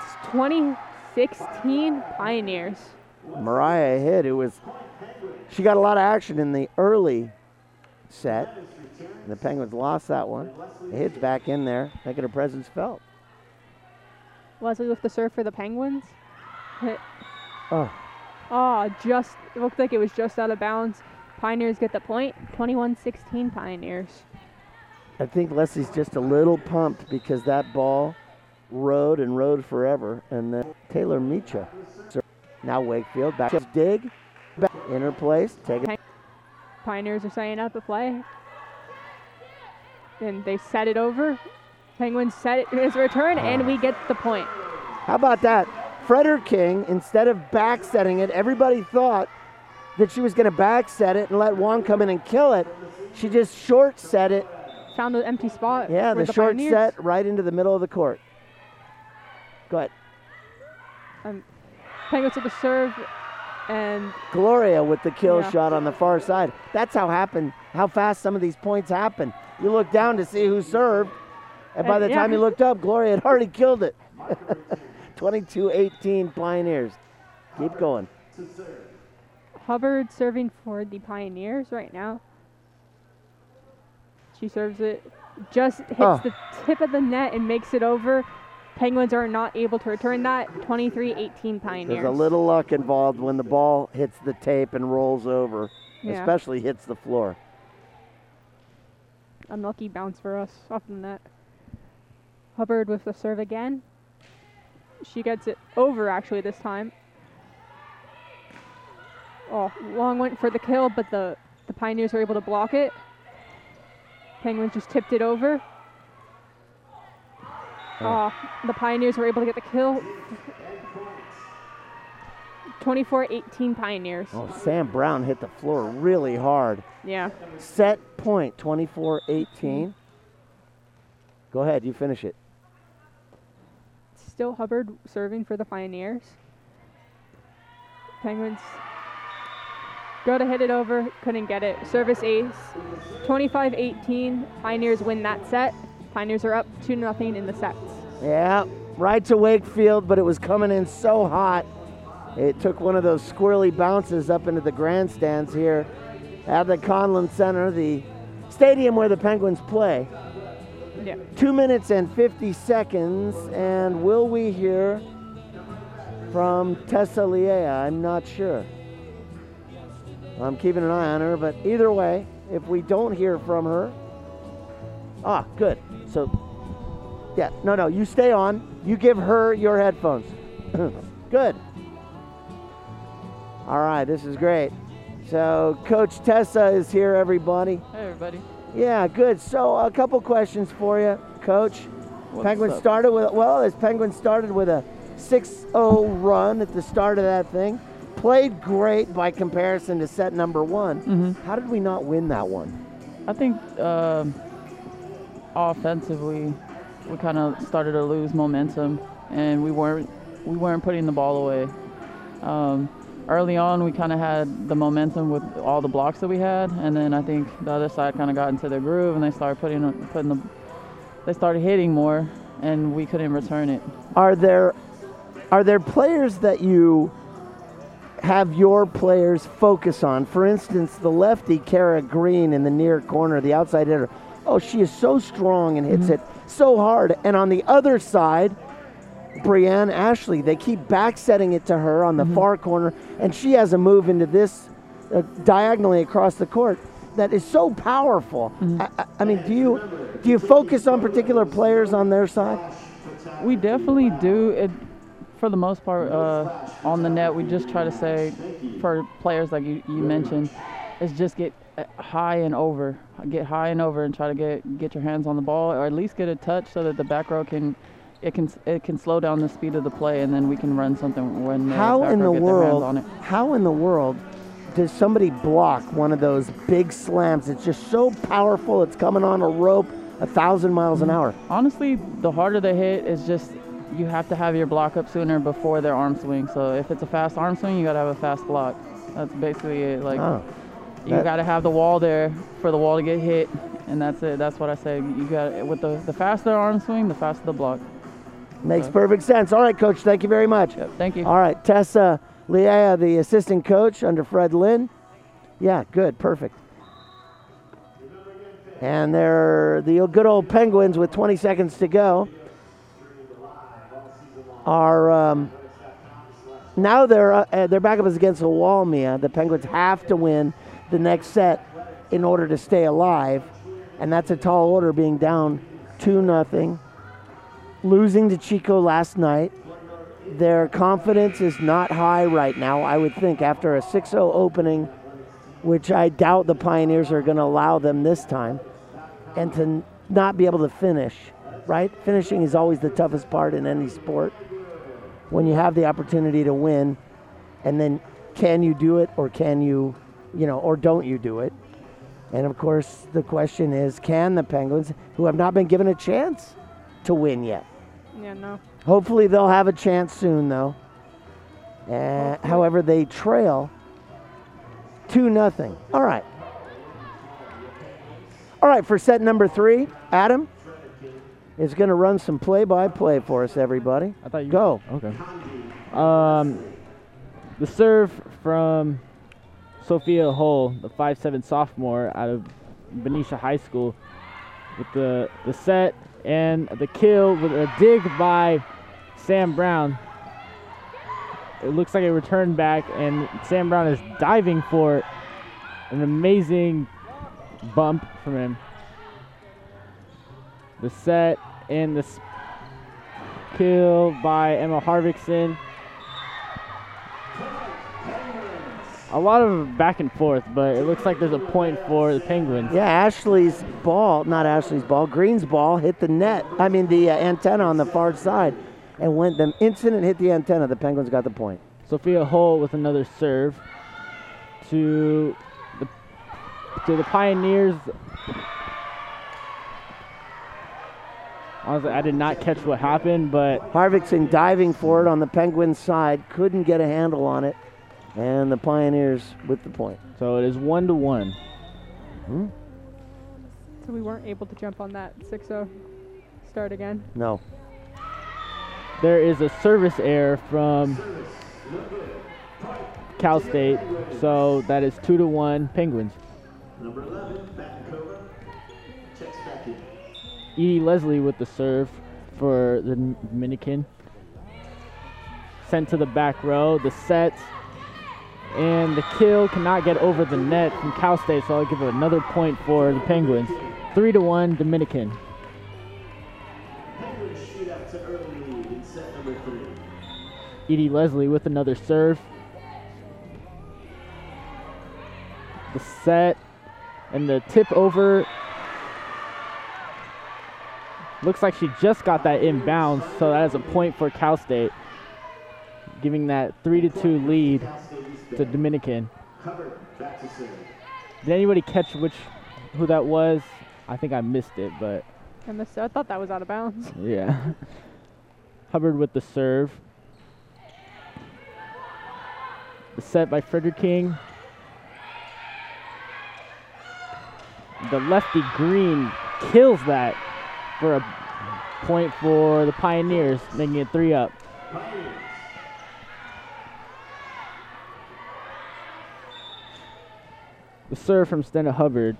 B: 20-16 Pioneers.
A: Mariah hit. She got a lot of action in the early set. And the Penguins lost that one. It hits back in there, making her presence felt.
B: Leslie with the serve for the Penguins. Hit.
A: Oh.
B: It looked like it was just out of bounds. Pioneers get the point. 21-16 Pioneers.
A: I think Leslie's just a little pumped because that ball rode and rode forever. And then Taylor Micha. Now Wakefield back to dig. Back in her place. Take it.
B: Pioneers are setting up a play. And they set it over. Penguins set it as a return, and we get the point.
A: How about that? Freder King, instead of back setting it, everybody thought that she was going to back set it and let Wong come in and kill it. She just short set it.
B: Found an empty spot.
A: Yeah,
B: for
A: the short
B: Pioneers.
A: set right into the middle of the court. Go ahead.
B: Penguins with the serve, and
A: Gloria with the kill
B: Yeah.
A: shot on the far side. That's how fast some of these points happen. You look down to see who served, and by
B: And
A: the
B: yeah.
A: time you looked up, Gloria had already killed it. 22-18 Pioneers. Keep going.
B: Hubbard serving for the Pioneers right now. She serves it, just hits the tip of the net and makes it over. Penguins are not able to return that. 23-18 Pioneers.
A: There's a little luck involved when the ball hits the tape and rolls over,
B: Yeah.
A: especially hits the floor.
B: Unlucky bounce for us off the net. Hubbard with the serve again. She gets it over actually this time. Oh, Long went for the kill, but the Pioneers were able to block it. Penguins just tipped it over. The Pioneers were able to get the kill. 24-18 Pioneers.
A: Oh, Sam Brown hit the floor really hard.
B: Yeah.
A: Set point, 24-18. Go ahead, you finish it.
B: Still Hubbard serving for the Pioneers. Penguins go to hit it over, couldn't get it. Service ace. 25-18. Pioneers win that set. Pioneers are up 2-0 in the sets.
A: Yeah, right to Wakefield, but it was coming in so hot. It took one of those squirrely bounces up into the grandstands here at the Conlon Center, the stadium where the Penguins play.
B: Yeah.
A: 2 minutes and 50 seconds, and will we hear from Tessa Liea? I'm not sure. I'm keeping an eye on her, but either way, if we don't hear from her, good. So, yeah, no, you stay on. You give her your headphones. Good. All right, this is great. So, Coach Tessa is here, everybody.
F: Hey, everybody.
A: Yeah, good. So, a couple questions for you, Coach. Penguins
F: up?
A: started with a 6-0 run at the start of that thing. Played great by comparison to set number one.
F: Mm-hmm.
A: How did we not win that one?
F: I think offensively, we kind of started to lose momentum, and we weren't putting the ball away. Early on, we kind of had the momentum with all the blocks that we had, and then I think the other side kind of got into their groove, and they started they started hitting more, and we couldn't return it.
A: Are there players that you have your players focus on? For instance, the lefty Kara Green in the near corner, the outside hitter. Oh, she is so strong and hits it so hard. And on the other side, Brianne Ashley, they keep back setting it to her on the far corner, and she has a move into this diagonally across the court that is so powerful. I mean, do you focus on particular players on their side?
F: We definitely do. It, for the most part, on the net, we just try to say, for players like you mentioned, is just get high and over. Get high and over and try to get your hands on the ball, or at least get a touch so that the back row can slow down the speed of the play, and then we can run something when the back row get their hands on it.
A: How in the world does somebody block one of those big slams? It's just so powerful. It's coming on a rope 1,000 miles an hour.
F: Honestly, the harder they hit is just you have to have your block up sooner before their arm swing. So if it's a fast arm swing, you got to have a fast block. That's basically it. You got to have the wall there for the wall to get hit, and that's it. That's what I say. You got with the faster arm swing, the faster the block.
A: Makes perfect sense. All right, Coach, thank you very much.
F: Yep, thank you.
A: All right, Tessa Liea, the assistant coach under Fred Lynn. Yeah, good, perfect. And they're the good old Penguins with 20 seconds to go. Are now their backup is against the wall, Mia. The Penguins have to win the next set in order to stay alive, and that's a tall order, being down 2-0. losing to Chico last night. Their confidence is not high right now, I would think, after a 6-0 opening, which I doubt the Pioneers are going to allow them this time, and to not be able to finish, right? Finishing is always the toughest part in any sport. When you have the opportunity to win, and then can you do it, or can you, or don't you do it? And of course, the question is, can the Penguins, who have not been given a chance to win yet?
B: Yeah, no.
A: Hopefully they'll have a chance soon, though. However, they trail 2-0. All right. All right, for set number 3, Adam is going to run some play-by-play for us, everybody.
G: I thought you
A: Go.
G: Okay. The serve from Sophia Hull, the 5'7" sophomore out of Benicia High School, with the set and the kill with a dig by Sam Brown. It looks like a return back, and Sam Brown is diving for an amazing bump from him. The set and the kill by Emma Harvickson. A lot of back and forth, but it looks like there's a point for the Penguins.
A: Yeah, Green's ball hit the net. The antenna on the far side. And when the instant it hit the antenna, the Penguins got the point.
G: Sophia Hull with another serve to the Pioneers. Honestly, I did not catch what happened, but
A: Harvickson diving for it on the Penguins side, couldn't get a handle on it, and the Pioneers with the point.
G: So it is 1-1.
B: So we weren't able to jump on that 6-0 start again.
A: No.
G: There is a service error from Cal State, so that is 2-1 Penguins.
C: Number 11, Battencover, checks back in.
G: Edie Leslie with the serve for the Dominican. Sent to the back row. The set and the kill cannot get over the net from Cal State, so I'll give it another point for the Penguins. 3-1 Dominican.
C: Penguins shoot out to early lead in set number 3.
G: Edie Leslie with another serve. The set and the tip over. Looks like she just got that inbounds, so that is a point for Cal State, giving that 3-2 lead to Dominican.
C: Hubbard back to serve.
G: Did anybody catch who that was? I think I missed it, but
B: I thought that was out of bounds.
G: yeah. Hubbard with the serve. The set by Frederick King. The lefty Green kills that for a point for the Pioneers, making it 3-up. The serve from Stena Hubbard.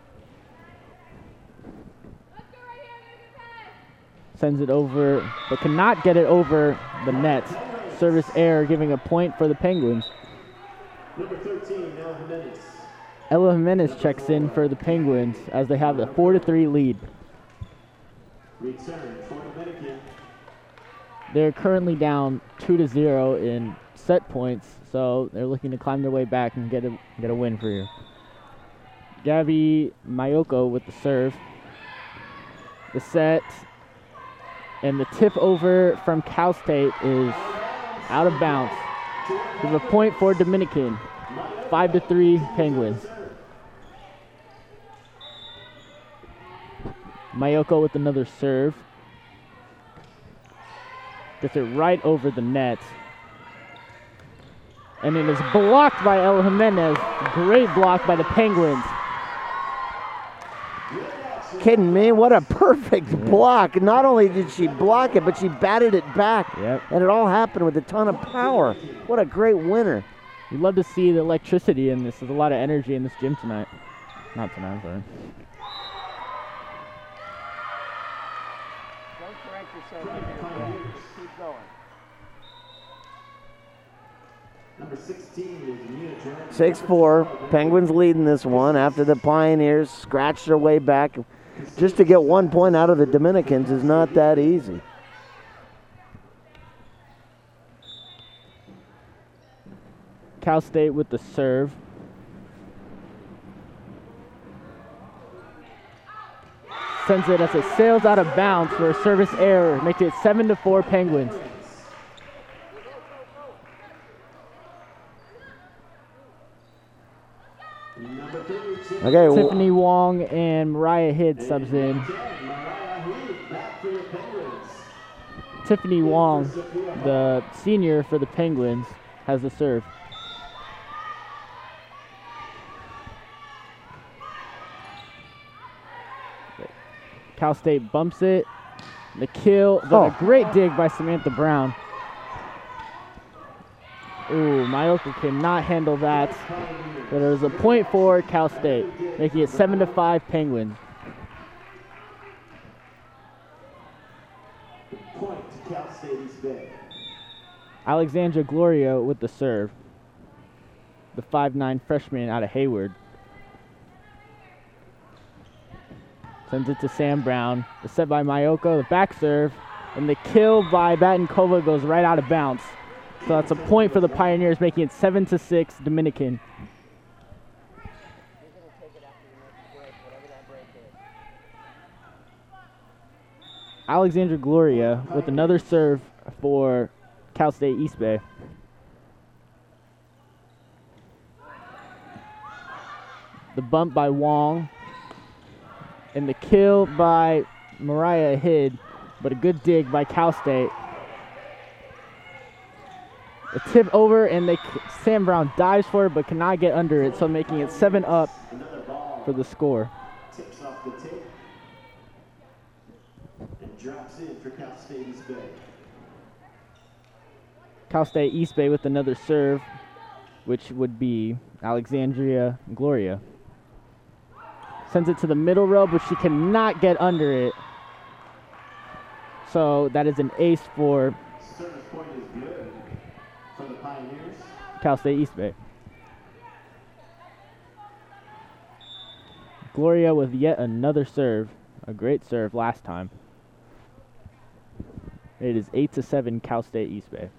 G: Sends it over, but cannot get it over the net. Service error, giving a point for the Penguins.
C: Number 13, Ella Jimenez.
G: Ella Jimenez checks in for the Penguins as they have a 4-3 lead.
C: Return for Dominican.
G: They're currently down 2-0 in set points, so they're looking to climb their way back and get a win for you. Gabby Mayoko with the serve. The set and the tip over from Cal State is out of bounds. Give a point for Dominican. 5-3 Penguins. Mayoko with another serve. Gets it right over the net. And it is blocked by El Jimenez. Great block by the Penguins.
A: Kidding me? What a perfect block. Not only did she block it, but she batted it back.
G: Yep.
A: And it all happened with a ton of power. What a great winner.
G: You'd love to see the electricity in this. There's a lot of energy in this gym tonight. Not tonight, sorry.
A: Don't correct yourself. Keep going.
C: Number 16 is Mia Jones.
A: 6-4. Penguins leading this one after the Pioneers scratched their way back. Just to get 1 point out of the Dominicans is not that easy.
G: Cal State with the serve. Sends it as it sails out of bounds for a service error, making it 7-4 Penguins.
C: Number 32.
A: Okay,
G: Tiffany Wong and Mariah Hidd subs in.
C: Mariah Heath back for the Penguins.
G: Tiffany Wong, the senior for the Penguins, has the serve. Cal State bumps it. The kill, a great dig by Samantha Brown. Ooh, Mayoko cannot handle that. But it was a point for Cal State, making it 7-5 Penguins.
C: Point to Cal State East Bay.
G: Alexandra Gloria with the serve. The 5'9" freshman out of Hayward. Sends it to Sam Brown. The set by Mayoko, the back serve. And the kill by Batankova goes right out of bounds. So that's a point for the Pioneers, making it 7-6 Dominican. Alexandra Gloria with another serve for Cal State East Bay. The bump by Wong. And the kill by Mariah Hidd, but a good dig by Cal State. A tip over, and Sam Brown dives for it, but cannot get under it, so making it 7-up for the score.
C: Tips off the tip. And drops in for Cal State East Bay.
G: Cal State East Bay with another serve, which would be Alexandria Gloria. Sends it to the middle row, but she cannot get under it. So that is an ace for
C: Service point is good for the Pioneers.
G: Cal State East Bay. Gloria with yet another serve. A great serve last time. It is 8-7 Cal State East Bay.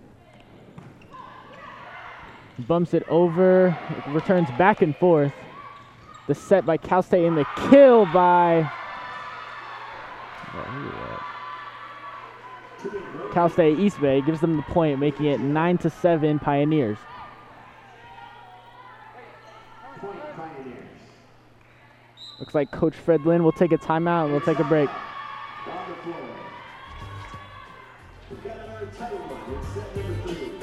G: Bumps it over, returns back and forth. The set by Cal State and the kill by Cal State East Bay gives them the point, making it 9-7 Pioneers.
C: Point Pioneers.
G: Looks like Coach Fred Lynn will take a timeout and we'll take a break.
C: On the floor. We've got another tight one. It's set number 3.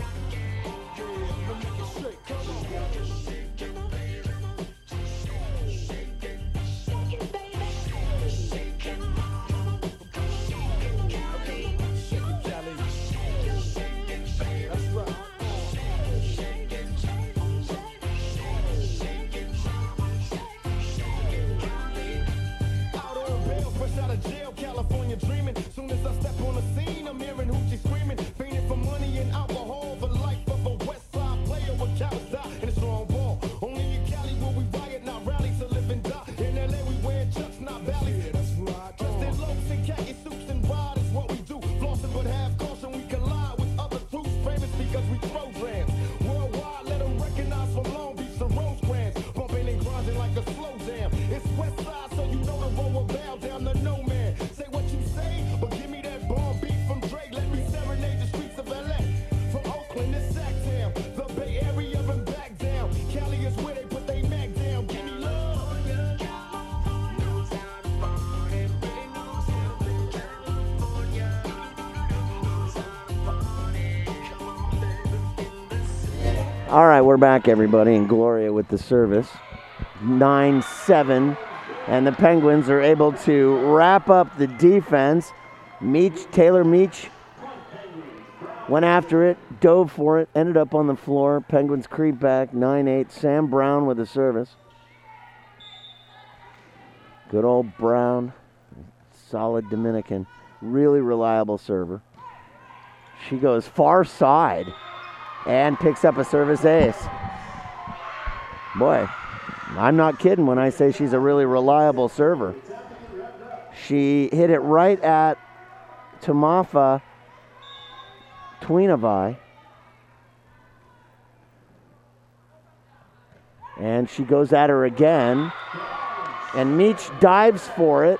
H: Out of jail, California dreaming. Soon as I step on the scene, I'm hearing hoochie screaming. Fiending for money and alcohol. The life of a West Side player with callous die and a strong ball. Only in Cali will we riot, not rally to live and die. In LA we wear chucks, not valleys. Yeah, that's right. Dressed in loafs and khaki suits and ride is what we do. Flossing but have caution, we collide with other troops. Famous because we programs. Worldwide, let them recognize from Long Beach to Rosecrans. Bumping and grinding like a slow jam. It's West Side, so you know the road will bow down to no man. Say what you say, but give me that bomb beat from Drake. Let me serenade the streets of LA. From Oakland to Sacktown, the Bay Area and back down. Cali is where they put they Mac down. Give me love.
A: All right, we're back, everybody, and Gloria with the service. 9-7, and the Penguins are able to wrap up the defense. Taylor Meach went after it, dove for it, ended up on the floor. Penguins creep back, 9-8. Sam Brown with the service. Good old Brown, solid Dominican, really reliable server. She goes far side and picks up a service ace. Boy, I'm not kidding when I say she's a really reliable server. She hit it right at Tamafa Tweenavai. And she goes at her again. And Meach dives for it.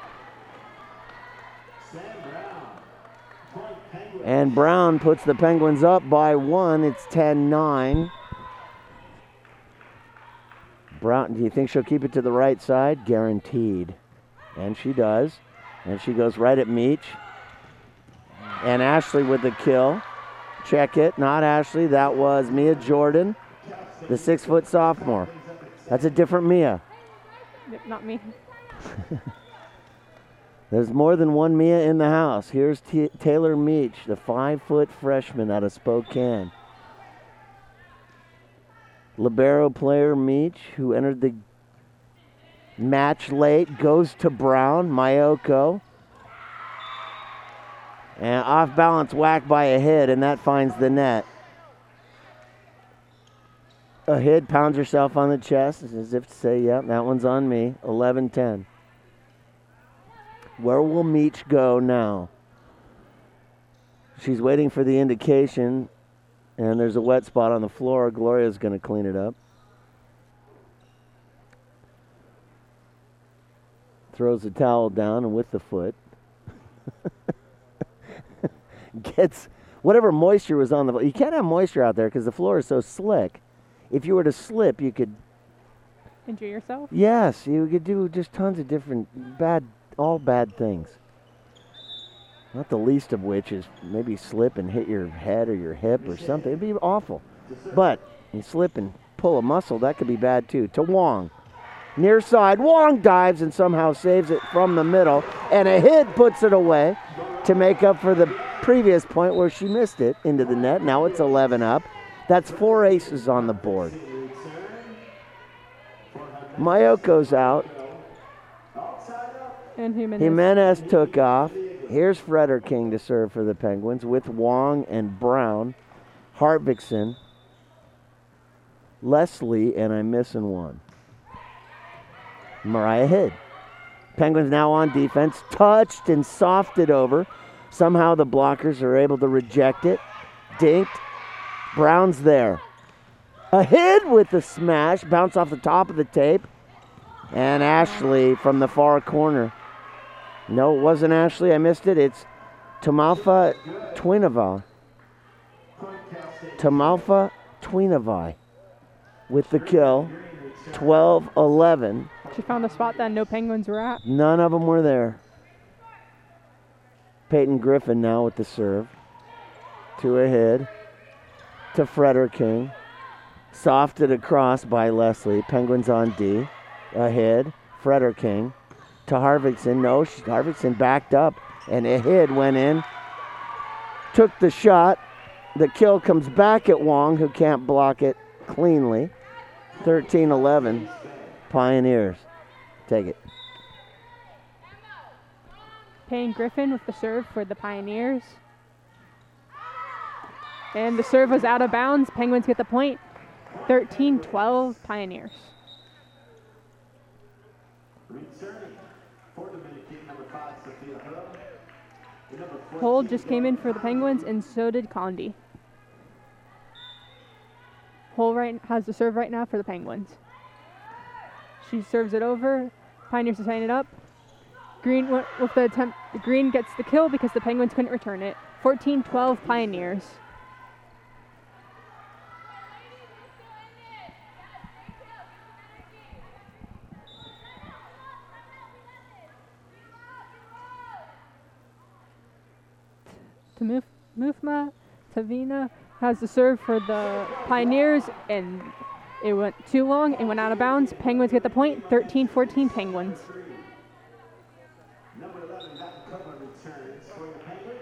A: And Brown puts the Penguins up by 1. It's 10-9. Brown, do you think she'll keep it to the right side? Guaranteed. And she does. And she goes right at Meach. And Ashley with the kill. Check it. Not Ashley. That was Mia Jordan, the 6-foot sophomore. That's a different Mia.
B: Yep, not me.
A: There's more than one Mia in the house. Here's Taylor Meach, the 5-foot freshman out of Spokane. Libero player Meach, who entered the match late, goes to Brown, Mayoko. And off balance whack by a hit, and that finds the net. A hit pounds herself on the chest as if to say, yep, that one's on me. 11-10. Where will Meach go now? She's waiting for the indication, and there's a wet spot on the floor. Gloria's going to clean it up. Throws the towel down, and with the foot gets whatever moisture was on the floor. You can't have moisture out there because the floor is so slick. If you were to slip, you could
B: Injure yourself?
A: Yes, you could do just tons of different all bad things. Not the least of which is maybe slip and hit your head or your hip or something. It'd be awful. But you slip and pull a muscle, that could be bad too. To Wong. Near side, Wong dives and somehow saves it from the middle. And a hit puts it away to make up for the previous point where she missed it into the net. Now it's 11 up. That's 4 aces on the board. Mayoko's out.
B: And
A: Jimenez took off. Here's Freder King to serve for the Penguins with Wong and Brown, Hartvigsson, Leslie, and I'm missing one. Mariah Hidd. Penguins now on defense, touched and softed over. Somehow the blockers are able to reject it. Dinked. Brown's there. A hit with the smash, bounce off the top of the tape. And Ashley from the far corner. No, it wasn't Ashley. I missed it. It's Tamalfa Twinavai. Tamalfa Twinavai with the kill. 12-11.
B: She found a spot that no Penguins were at.
A: None of them were there. Peyton Griffin now with the serve. To ahead. To Freder King. Softed across by Leslie. Penguins on D. Ahead. Freder King. To Harvigsson. No, Harvigsson backed up. And Ahead went in. Took the shot. The kill comes back at Wong, who can't block it cleanly. 13-11. Pioneers. Take it.
B: Payne Griffin with the serve for the Pioneers. And the serve was out of bounds. Penguins get the point. 13-12 Pioneers. Hold just came in for the Penguins, and so did Condi. Hull has the serve right now for the Penguins. She serves it over. Pioneers are tying it up. Green went with the attempt. Green gets the kill because the Penguins couldn't return it. 14-12 Pioneers. Mufma Tavina has the serve for the Pioneers, and it went too long and went out of bounds. Penguins get the point. 13-14 Penguins.
C: Number 11 got the cover returns for the Penguins.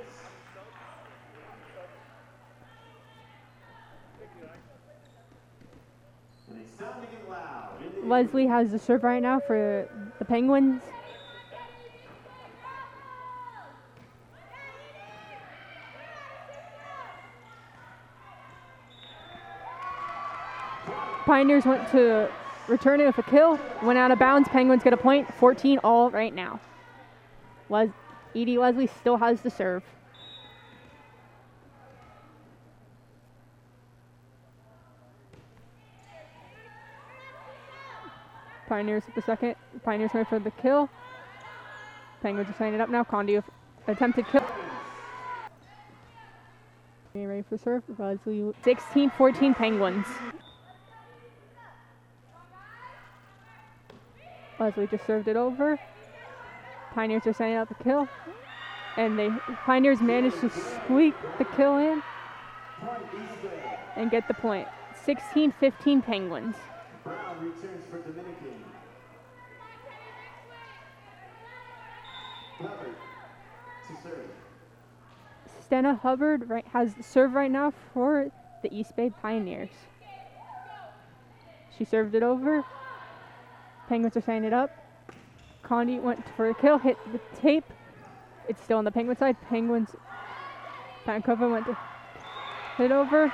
C: And they sound to get loud.
B: Leslie has the serve right now for the Penguins. Pioneers went to return it with a kill. Went out of bounds. Penguins get a point. 14 all right now. Edie Leslie still has the serve. Pioneers at the second. Pioneers going for the kill. Penguins are setting it up now. Condi with attempted kill. Getting ready for serve. 16-14 Penguins. Leslie just served it over. Pioneers are setting up the kill. And Pioneers managed to squeak the kill in and get the point. 16-15 Penguins.
C: Brown returns for Dominican. Hubbard to serve.
B: Stena Hubbard has the serve right now for the East Bay Pioneers. She served it over. Penguins are setting it up. Condi went for a kill, hit the tape. It's still on the Penguin side. Penguins, Pankova went to hit over.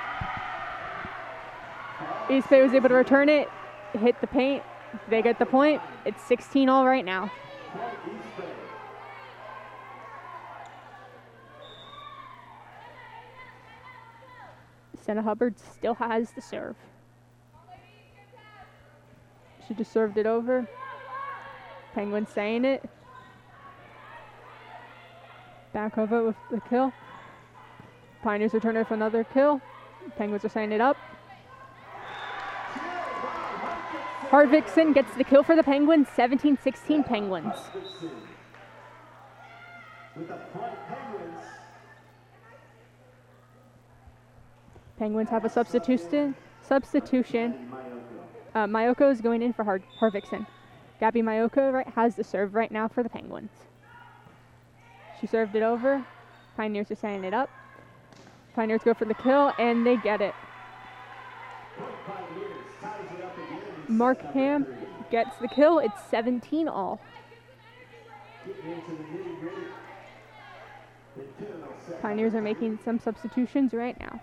B: East Bay was able to return it, hit the paint. They get the point. It's 16 all right now. Stena Hubbard still has the serve. She just served it over. Penguins saying it. Bankova with the kill. Pioneers return it for another kill. Penguins are setting it up. Harvickson gets the kill for the Penguins. 17-16 Penguins.
C: With the point, Penguins.
B: Penguins have a substitution. Mayoko is going in for Harvickson. Gabby Mayoko has the serve right now for the Penguins. She served it over. Pioneers are setting it up. Pioneers go for the kill, and they get it. Mark Ham gets the kill. It's 17 all. Pioneers are making some substitutions right now.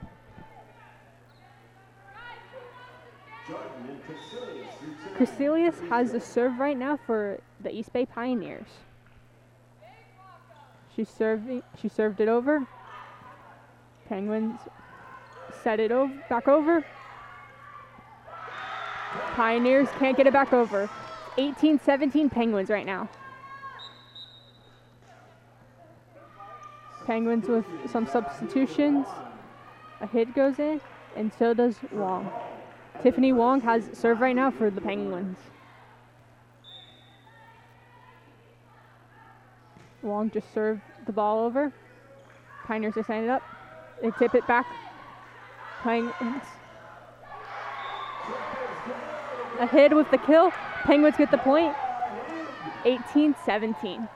B: Crecilius has the serve right now for the East Bay Pioneers. She served it over. Penguins set it back over. Pioneers can't get it back over. 18-17 Penguins right now. Penguins with some substitutions. A hit goes in, and so does Wong. Tiffany Wong has serve right now for the Penguins. Wong just served the ball over. Pioneers are setting it up. They tip it back. Penguins. A hit with the kill. Penguins get the point. 18-17.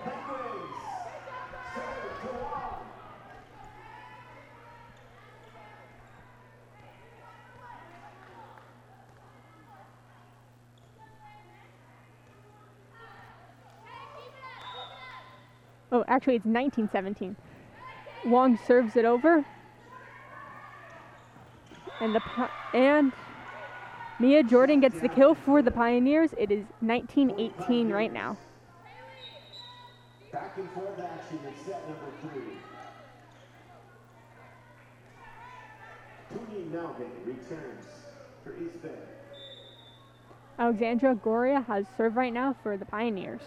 B: Oh, actually, it's 19-17. Wong serves it over. And Mia Jordan gets the kill for the Pioneers. It is 19-18 right now.
C: Back and forth action in set number 3. Tuni Melvin returns for East Bay.
B: Alexandra Goria has serve right now for the Pioneers.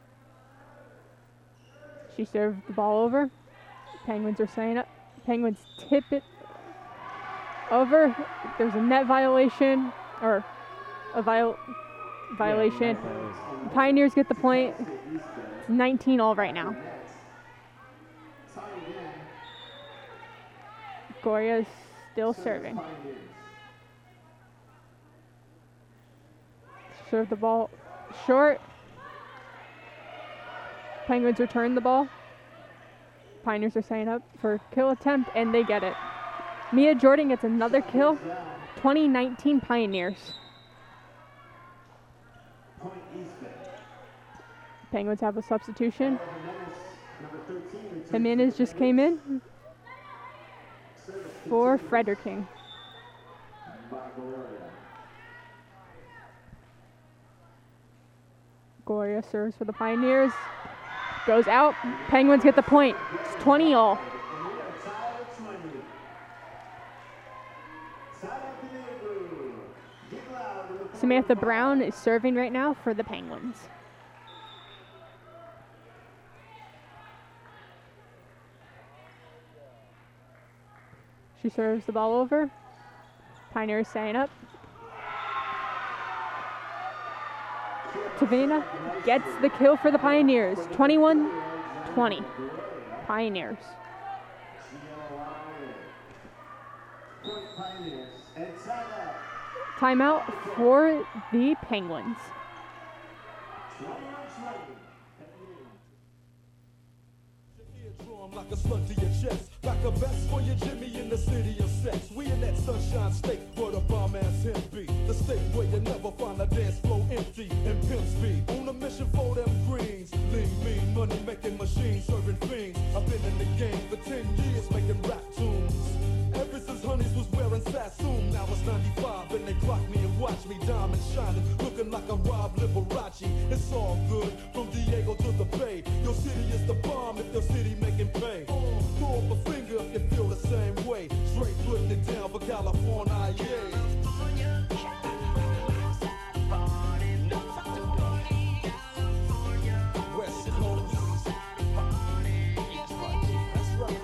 B: She served the ball over. Penguins are setting up. Penguins tip it over. There's a net violation, or a violation. Pioneers get the point. It's 19 all right now. Goria is still serving. Serve the ball short. Penguins return the ball. Pioneers are setting up for a kill attempt, and they get it. Mia Jordan gets another kill. 2019 Pioneers. Penguins have a substitution. Jimenez just came in for Frederking. Goria serves for the Pioneers. Goes out. Penguins get the point. It's 20 all. Samantha Brown is serving right now for the Penguins. She serves the ball over. Pioneers staying up. Tavina gets the kill for the Pioneers. 21-20. Pioneers. Timeout for the Penguins.
H: Like a slug to your chest, like a vest for your Jimmy in the city of sex. We in that sunshine state where the bomb ass him be. The state where you never find a dance floor empty and pimp speed. On a mission for them greens. Lean, mean, money making machines, serving fiends. I've been in the game for 10 years making rap tunes. Ever since Honeys was wearing Sassoon, now it's 95 and they clock me and watch me diamond shining, looking like a Rob Liberace. It's all good from Diego to the Bay. Your city is the bomb if your city making pay. Throw up a finger if you feel the same way. Straight putting it down for California, yeah. West Coast. That's right.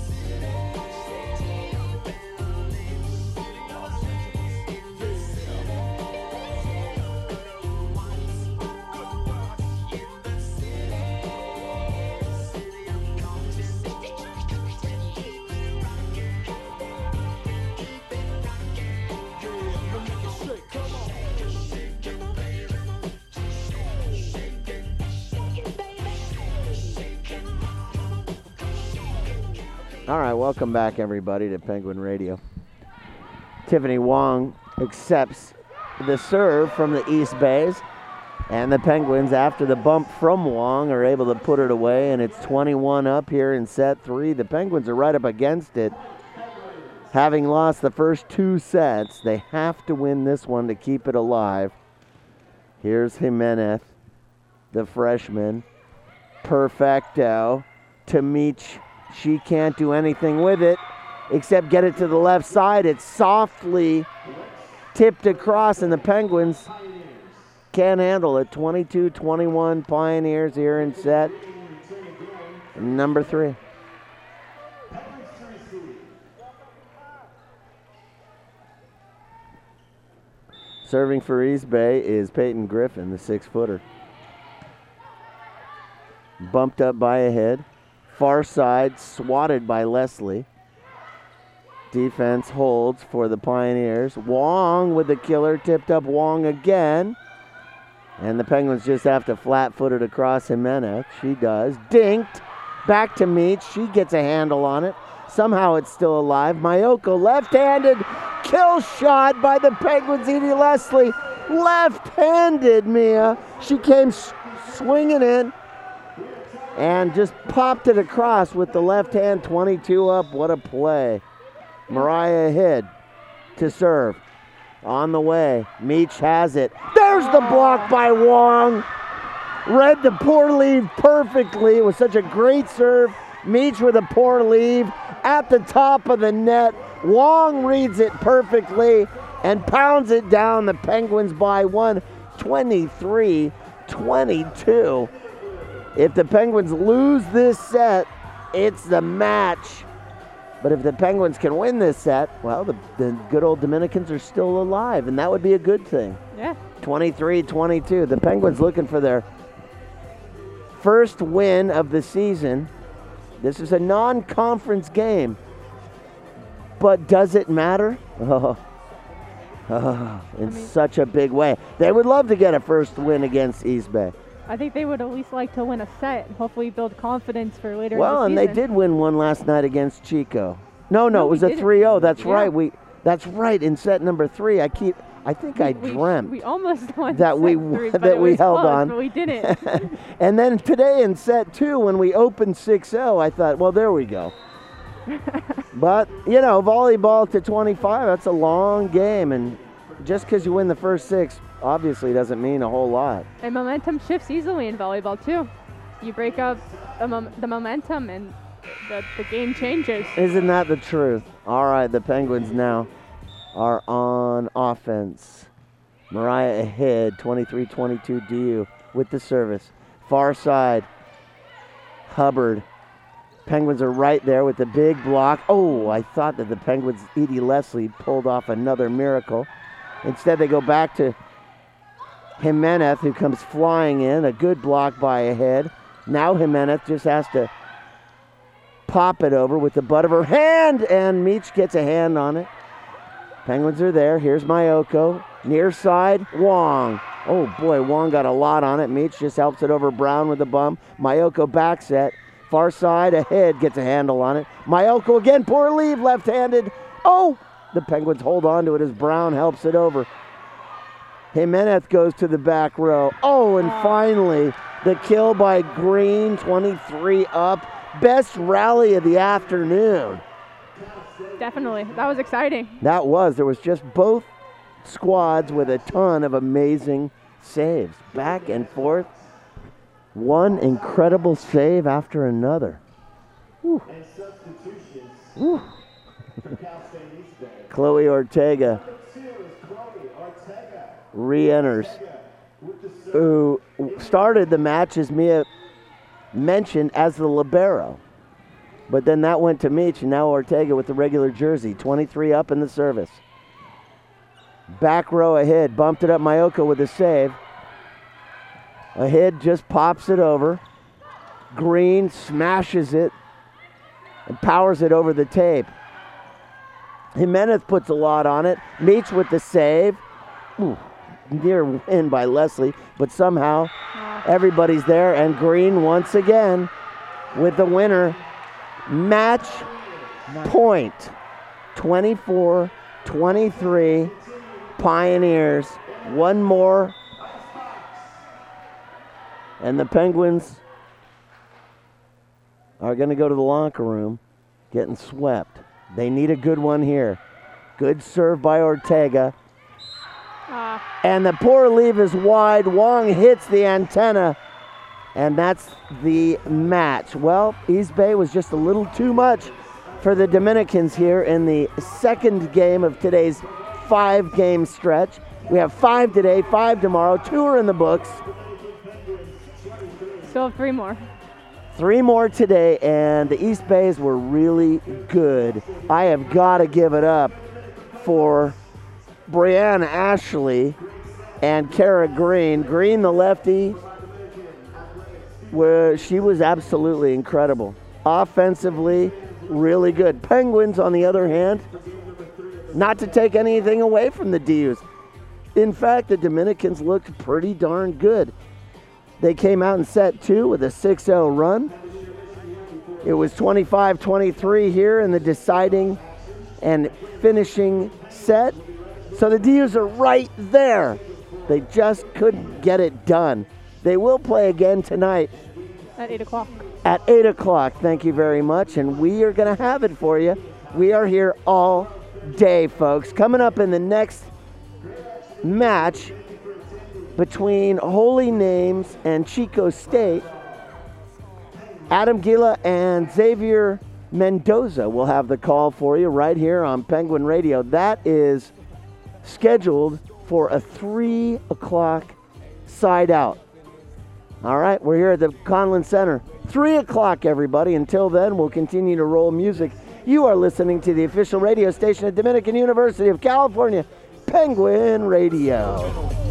A: All right, welcome back, everybody, to Penguin Radio. Tiffany Wong accepts the serve from the East Bays, and the Penguins, after the bump from Wong, are able to put it away, and it's 21 up here in set 3. The Penguins are right up against it. Having lost the first 2 sets, they have to win this one to keep it alive. Here's Jimenez, the freshman. Perfecto to Meach. She can't do anything with it except get it to the left side. It's softly tipped across, and the Penguins can't handle it. 22-21 Pioneers here in set number 3. Serving for East Bay is Peyton Griffin, the 6-footer. Bumped up by a head. Far side, swatted by Leslie. Defense holds for the Pioneers. Wong with the killer, tipped up Wong again. And the Penguins just have to flat-foot it across Jimenez. She does. Dinked. Back to Meach. She gets a handle on it. Somehow it's still alive. Mayoko left-handed kill shot by the Penguins. Edie Leslie left-handed, Mia. She came swinging in and just popped it across with the left hand. 22 up. What a play. Mariah Hidd to serve. On the way. Meach has it. There's the block by Wong. Read the poor leave perfectly. It was such a great serve. Meach with a poor leave at the top of the net. Wong reads it perfectly and pounds it down. The Penguins by 1, 23-22. If the Penguins lose this set, it's the match. But if the Penguins can win this set, well, the good old Dominicans are still alive, and that would be a good thing.
B: Yeah.
A: 23-22. The Penguins looking for their first win of the season. This is a non-conference game. But does it matter? In such a big way. They would love to get a first win against East Bay.
B: I think they would at least like to win a set and hopefully build confidence for later
A: Well,
B: in
A: and
B: the
A: they
B: season.
A: did win one last night against Chico. No, it was
B: we
A: a
B: didn't.
A: 3-0. That's
B: Yeah.
A: right. That's right. In set number 3, I dreamt
B: We almost won
A: that
B: set
A: we
B: 3, but
A: that
B: it
A: we
B: was
A: held
B: close,
A: on.
B: but we didn't.
A: And then today in set 2, when we opened 6-0, I thought, well, there we go. But, volleyball to 25, that's a long game. And just because you win the first 6 obviously doesn't mean a whole lot.
B: And momentum shifts easily in volleyball, too. You break up the momentum and the game changes.
A: Isn't that the truth? All right, the Penguins now are on offense. Mariah ahead, 23-22 DU with the service. Far side, Hubbard. Penguins are right there with the big block. Oh, I thought that the Penguins' Edie Leslie pulled off another miracle. Instead, they go back to Jimenez, who comes flying in. A good block by Ahead. Now Jimenez just has to pop it over with the butt of her hand, and Meach gets a hand on it. Penguins are there. Here's Mayoko. Near side, Wong. Oh, boy, Wong got a lot on it. Meach just helps it over Brown with the bum. Mayoko back set. Far side, Ahead gets a handle on it. Mayoko again, poor leave, left-handed. Oh, the Penguins hold on to it as Brown helps it over. Jimenez goes to the back row. Oh, and finally, the kill by Green, 23 up. Best rally of the afternoon.
B: Definitely. That was exciting.
A: That was. There was just both squads with a ton of amazing saves. Back and forth. One incredible save after another. Whew.
C: And substitutions
A: Whew.
C: for Cal State East Bay.
A: Chloe Ortega
C: Number 2 is Chloe Ortega.
A: re-enters,
C: With the serve.
A: who started the match, as Mia mentioned, as the libero. But then that went to Meach, and now Ortega with the regular jersey. 23 up in the service. Back row Ahead, bumped it up Mayoko with a save. Ahead just pops it over. Green smashes it and powers it over the tape. Jimenez puts a lot on it. Meach with the save. Ooh, near win by Leslie, but somehow everybody's there, and Green once again with the winner. Match point. 24-23 Pioneers. One more. And the Penguins are going to go to the locker room getting swept. They need a good one here. Good serve by Ortega. And the poor leave is wide. Wong hits the antenna. And that's the match. Well, East Bay was just a little too much for the Dominicans here in the second game of today's 5-game stretch. We have 5 today, 5 tomorrow. 2 are in the books.
B: Still have 3 more.
A: 3 more today, and the East Bays were really good. I have got to give it up for Brianna Ashley and Kara Green. Green, the lefty, where she was absolutely incredible. Offensively, really good. Penguins, on the other hand, not to take anything away from the DUs. In fact, the Dominicans looked pretty darn good. They came out in set 2 with a 6-0 run. It was 25-23 here in the deciding and finishing set. So the DUs are right there. They just couldn't get it done. They will play again tonight.
B: At 8 o'clock.
A: At 8 o'clock, thank you very much. And we are going to have it for you. We are here all day, folks. Coming up in the next match between Holy Names and Chico State, Adam Gila and Xavier Mendoza will have the call for you right here on Penguin Radio. That is scheduled for a 3 o'clock side out. All right, we're here at the Conlin Center. 3 o'clock, everybody. Until then, we'll continue to roll music. You are listening to the official radio station at Dominican University of California, Penguin Radio.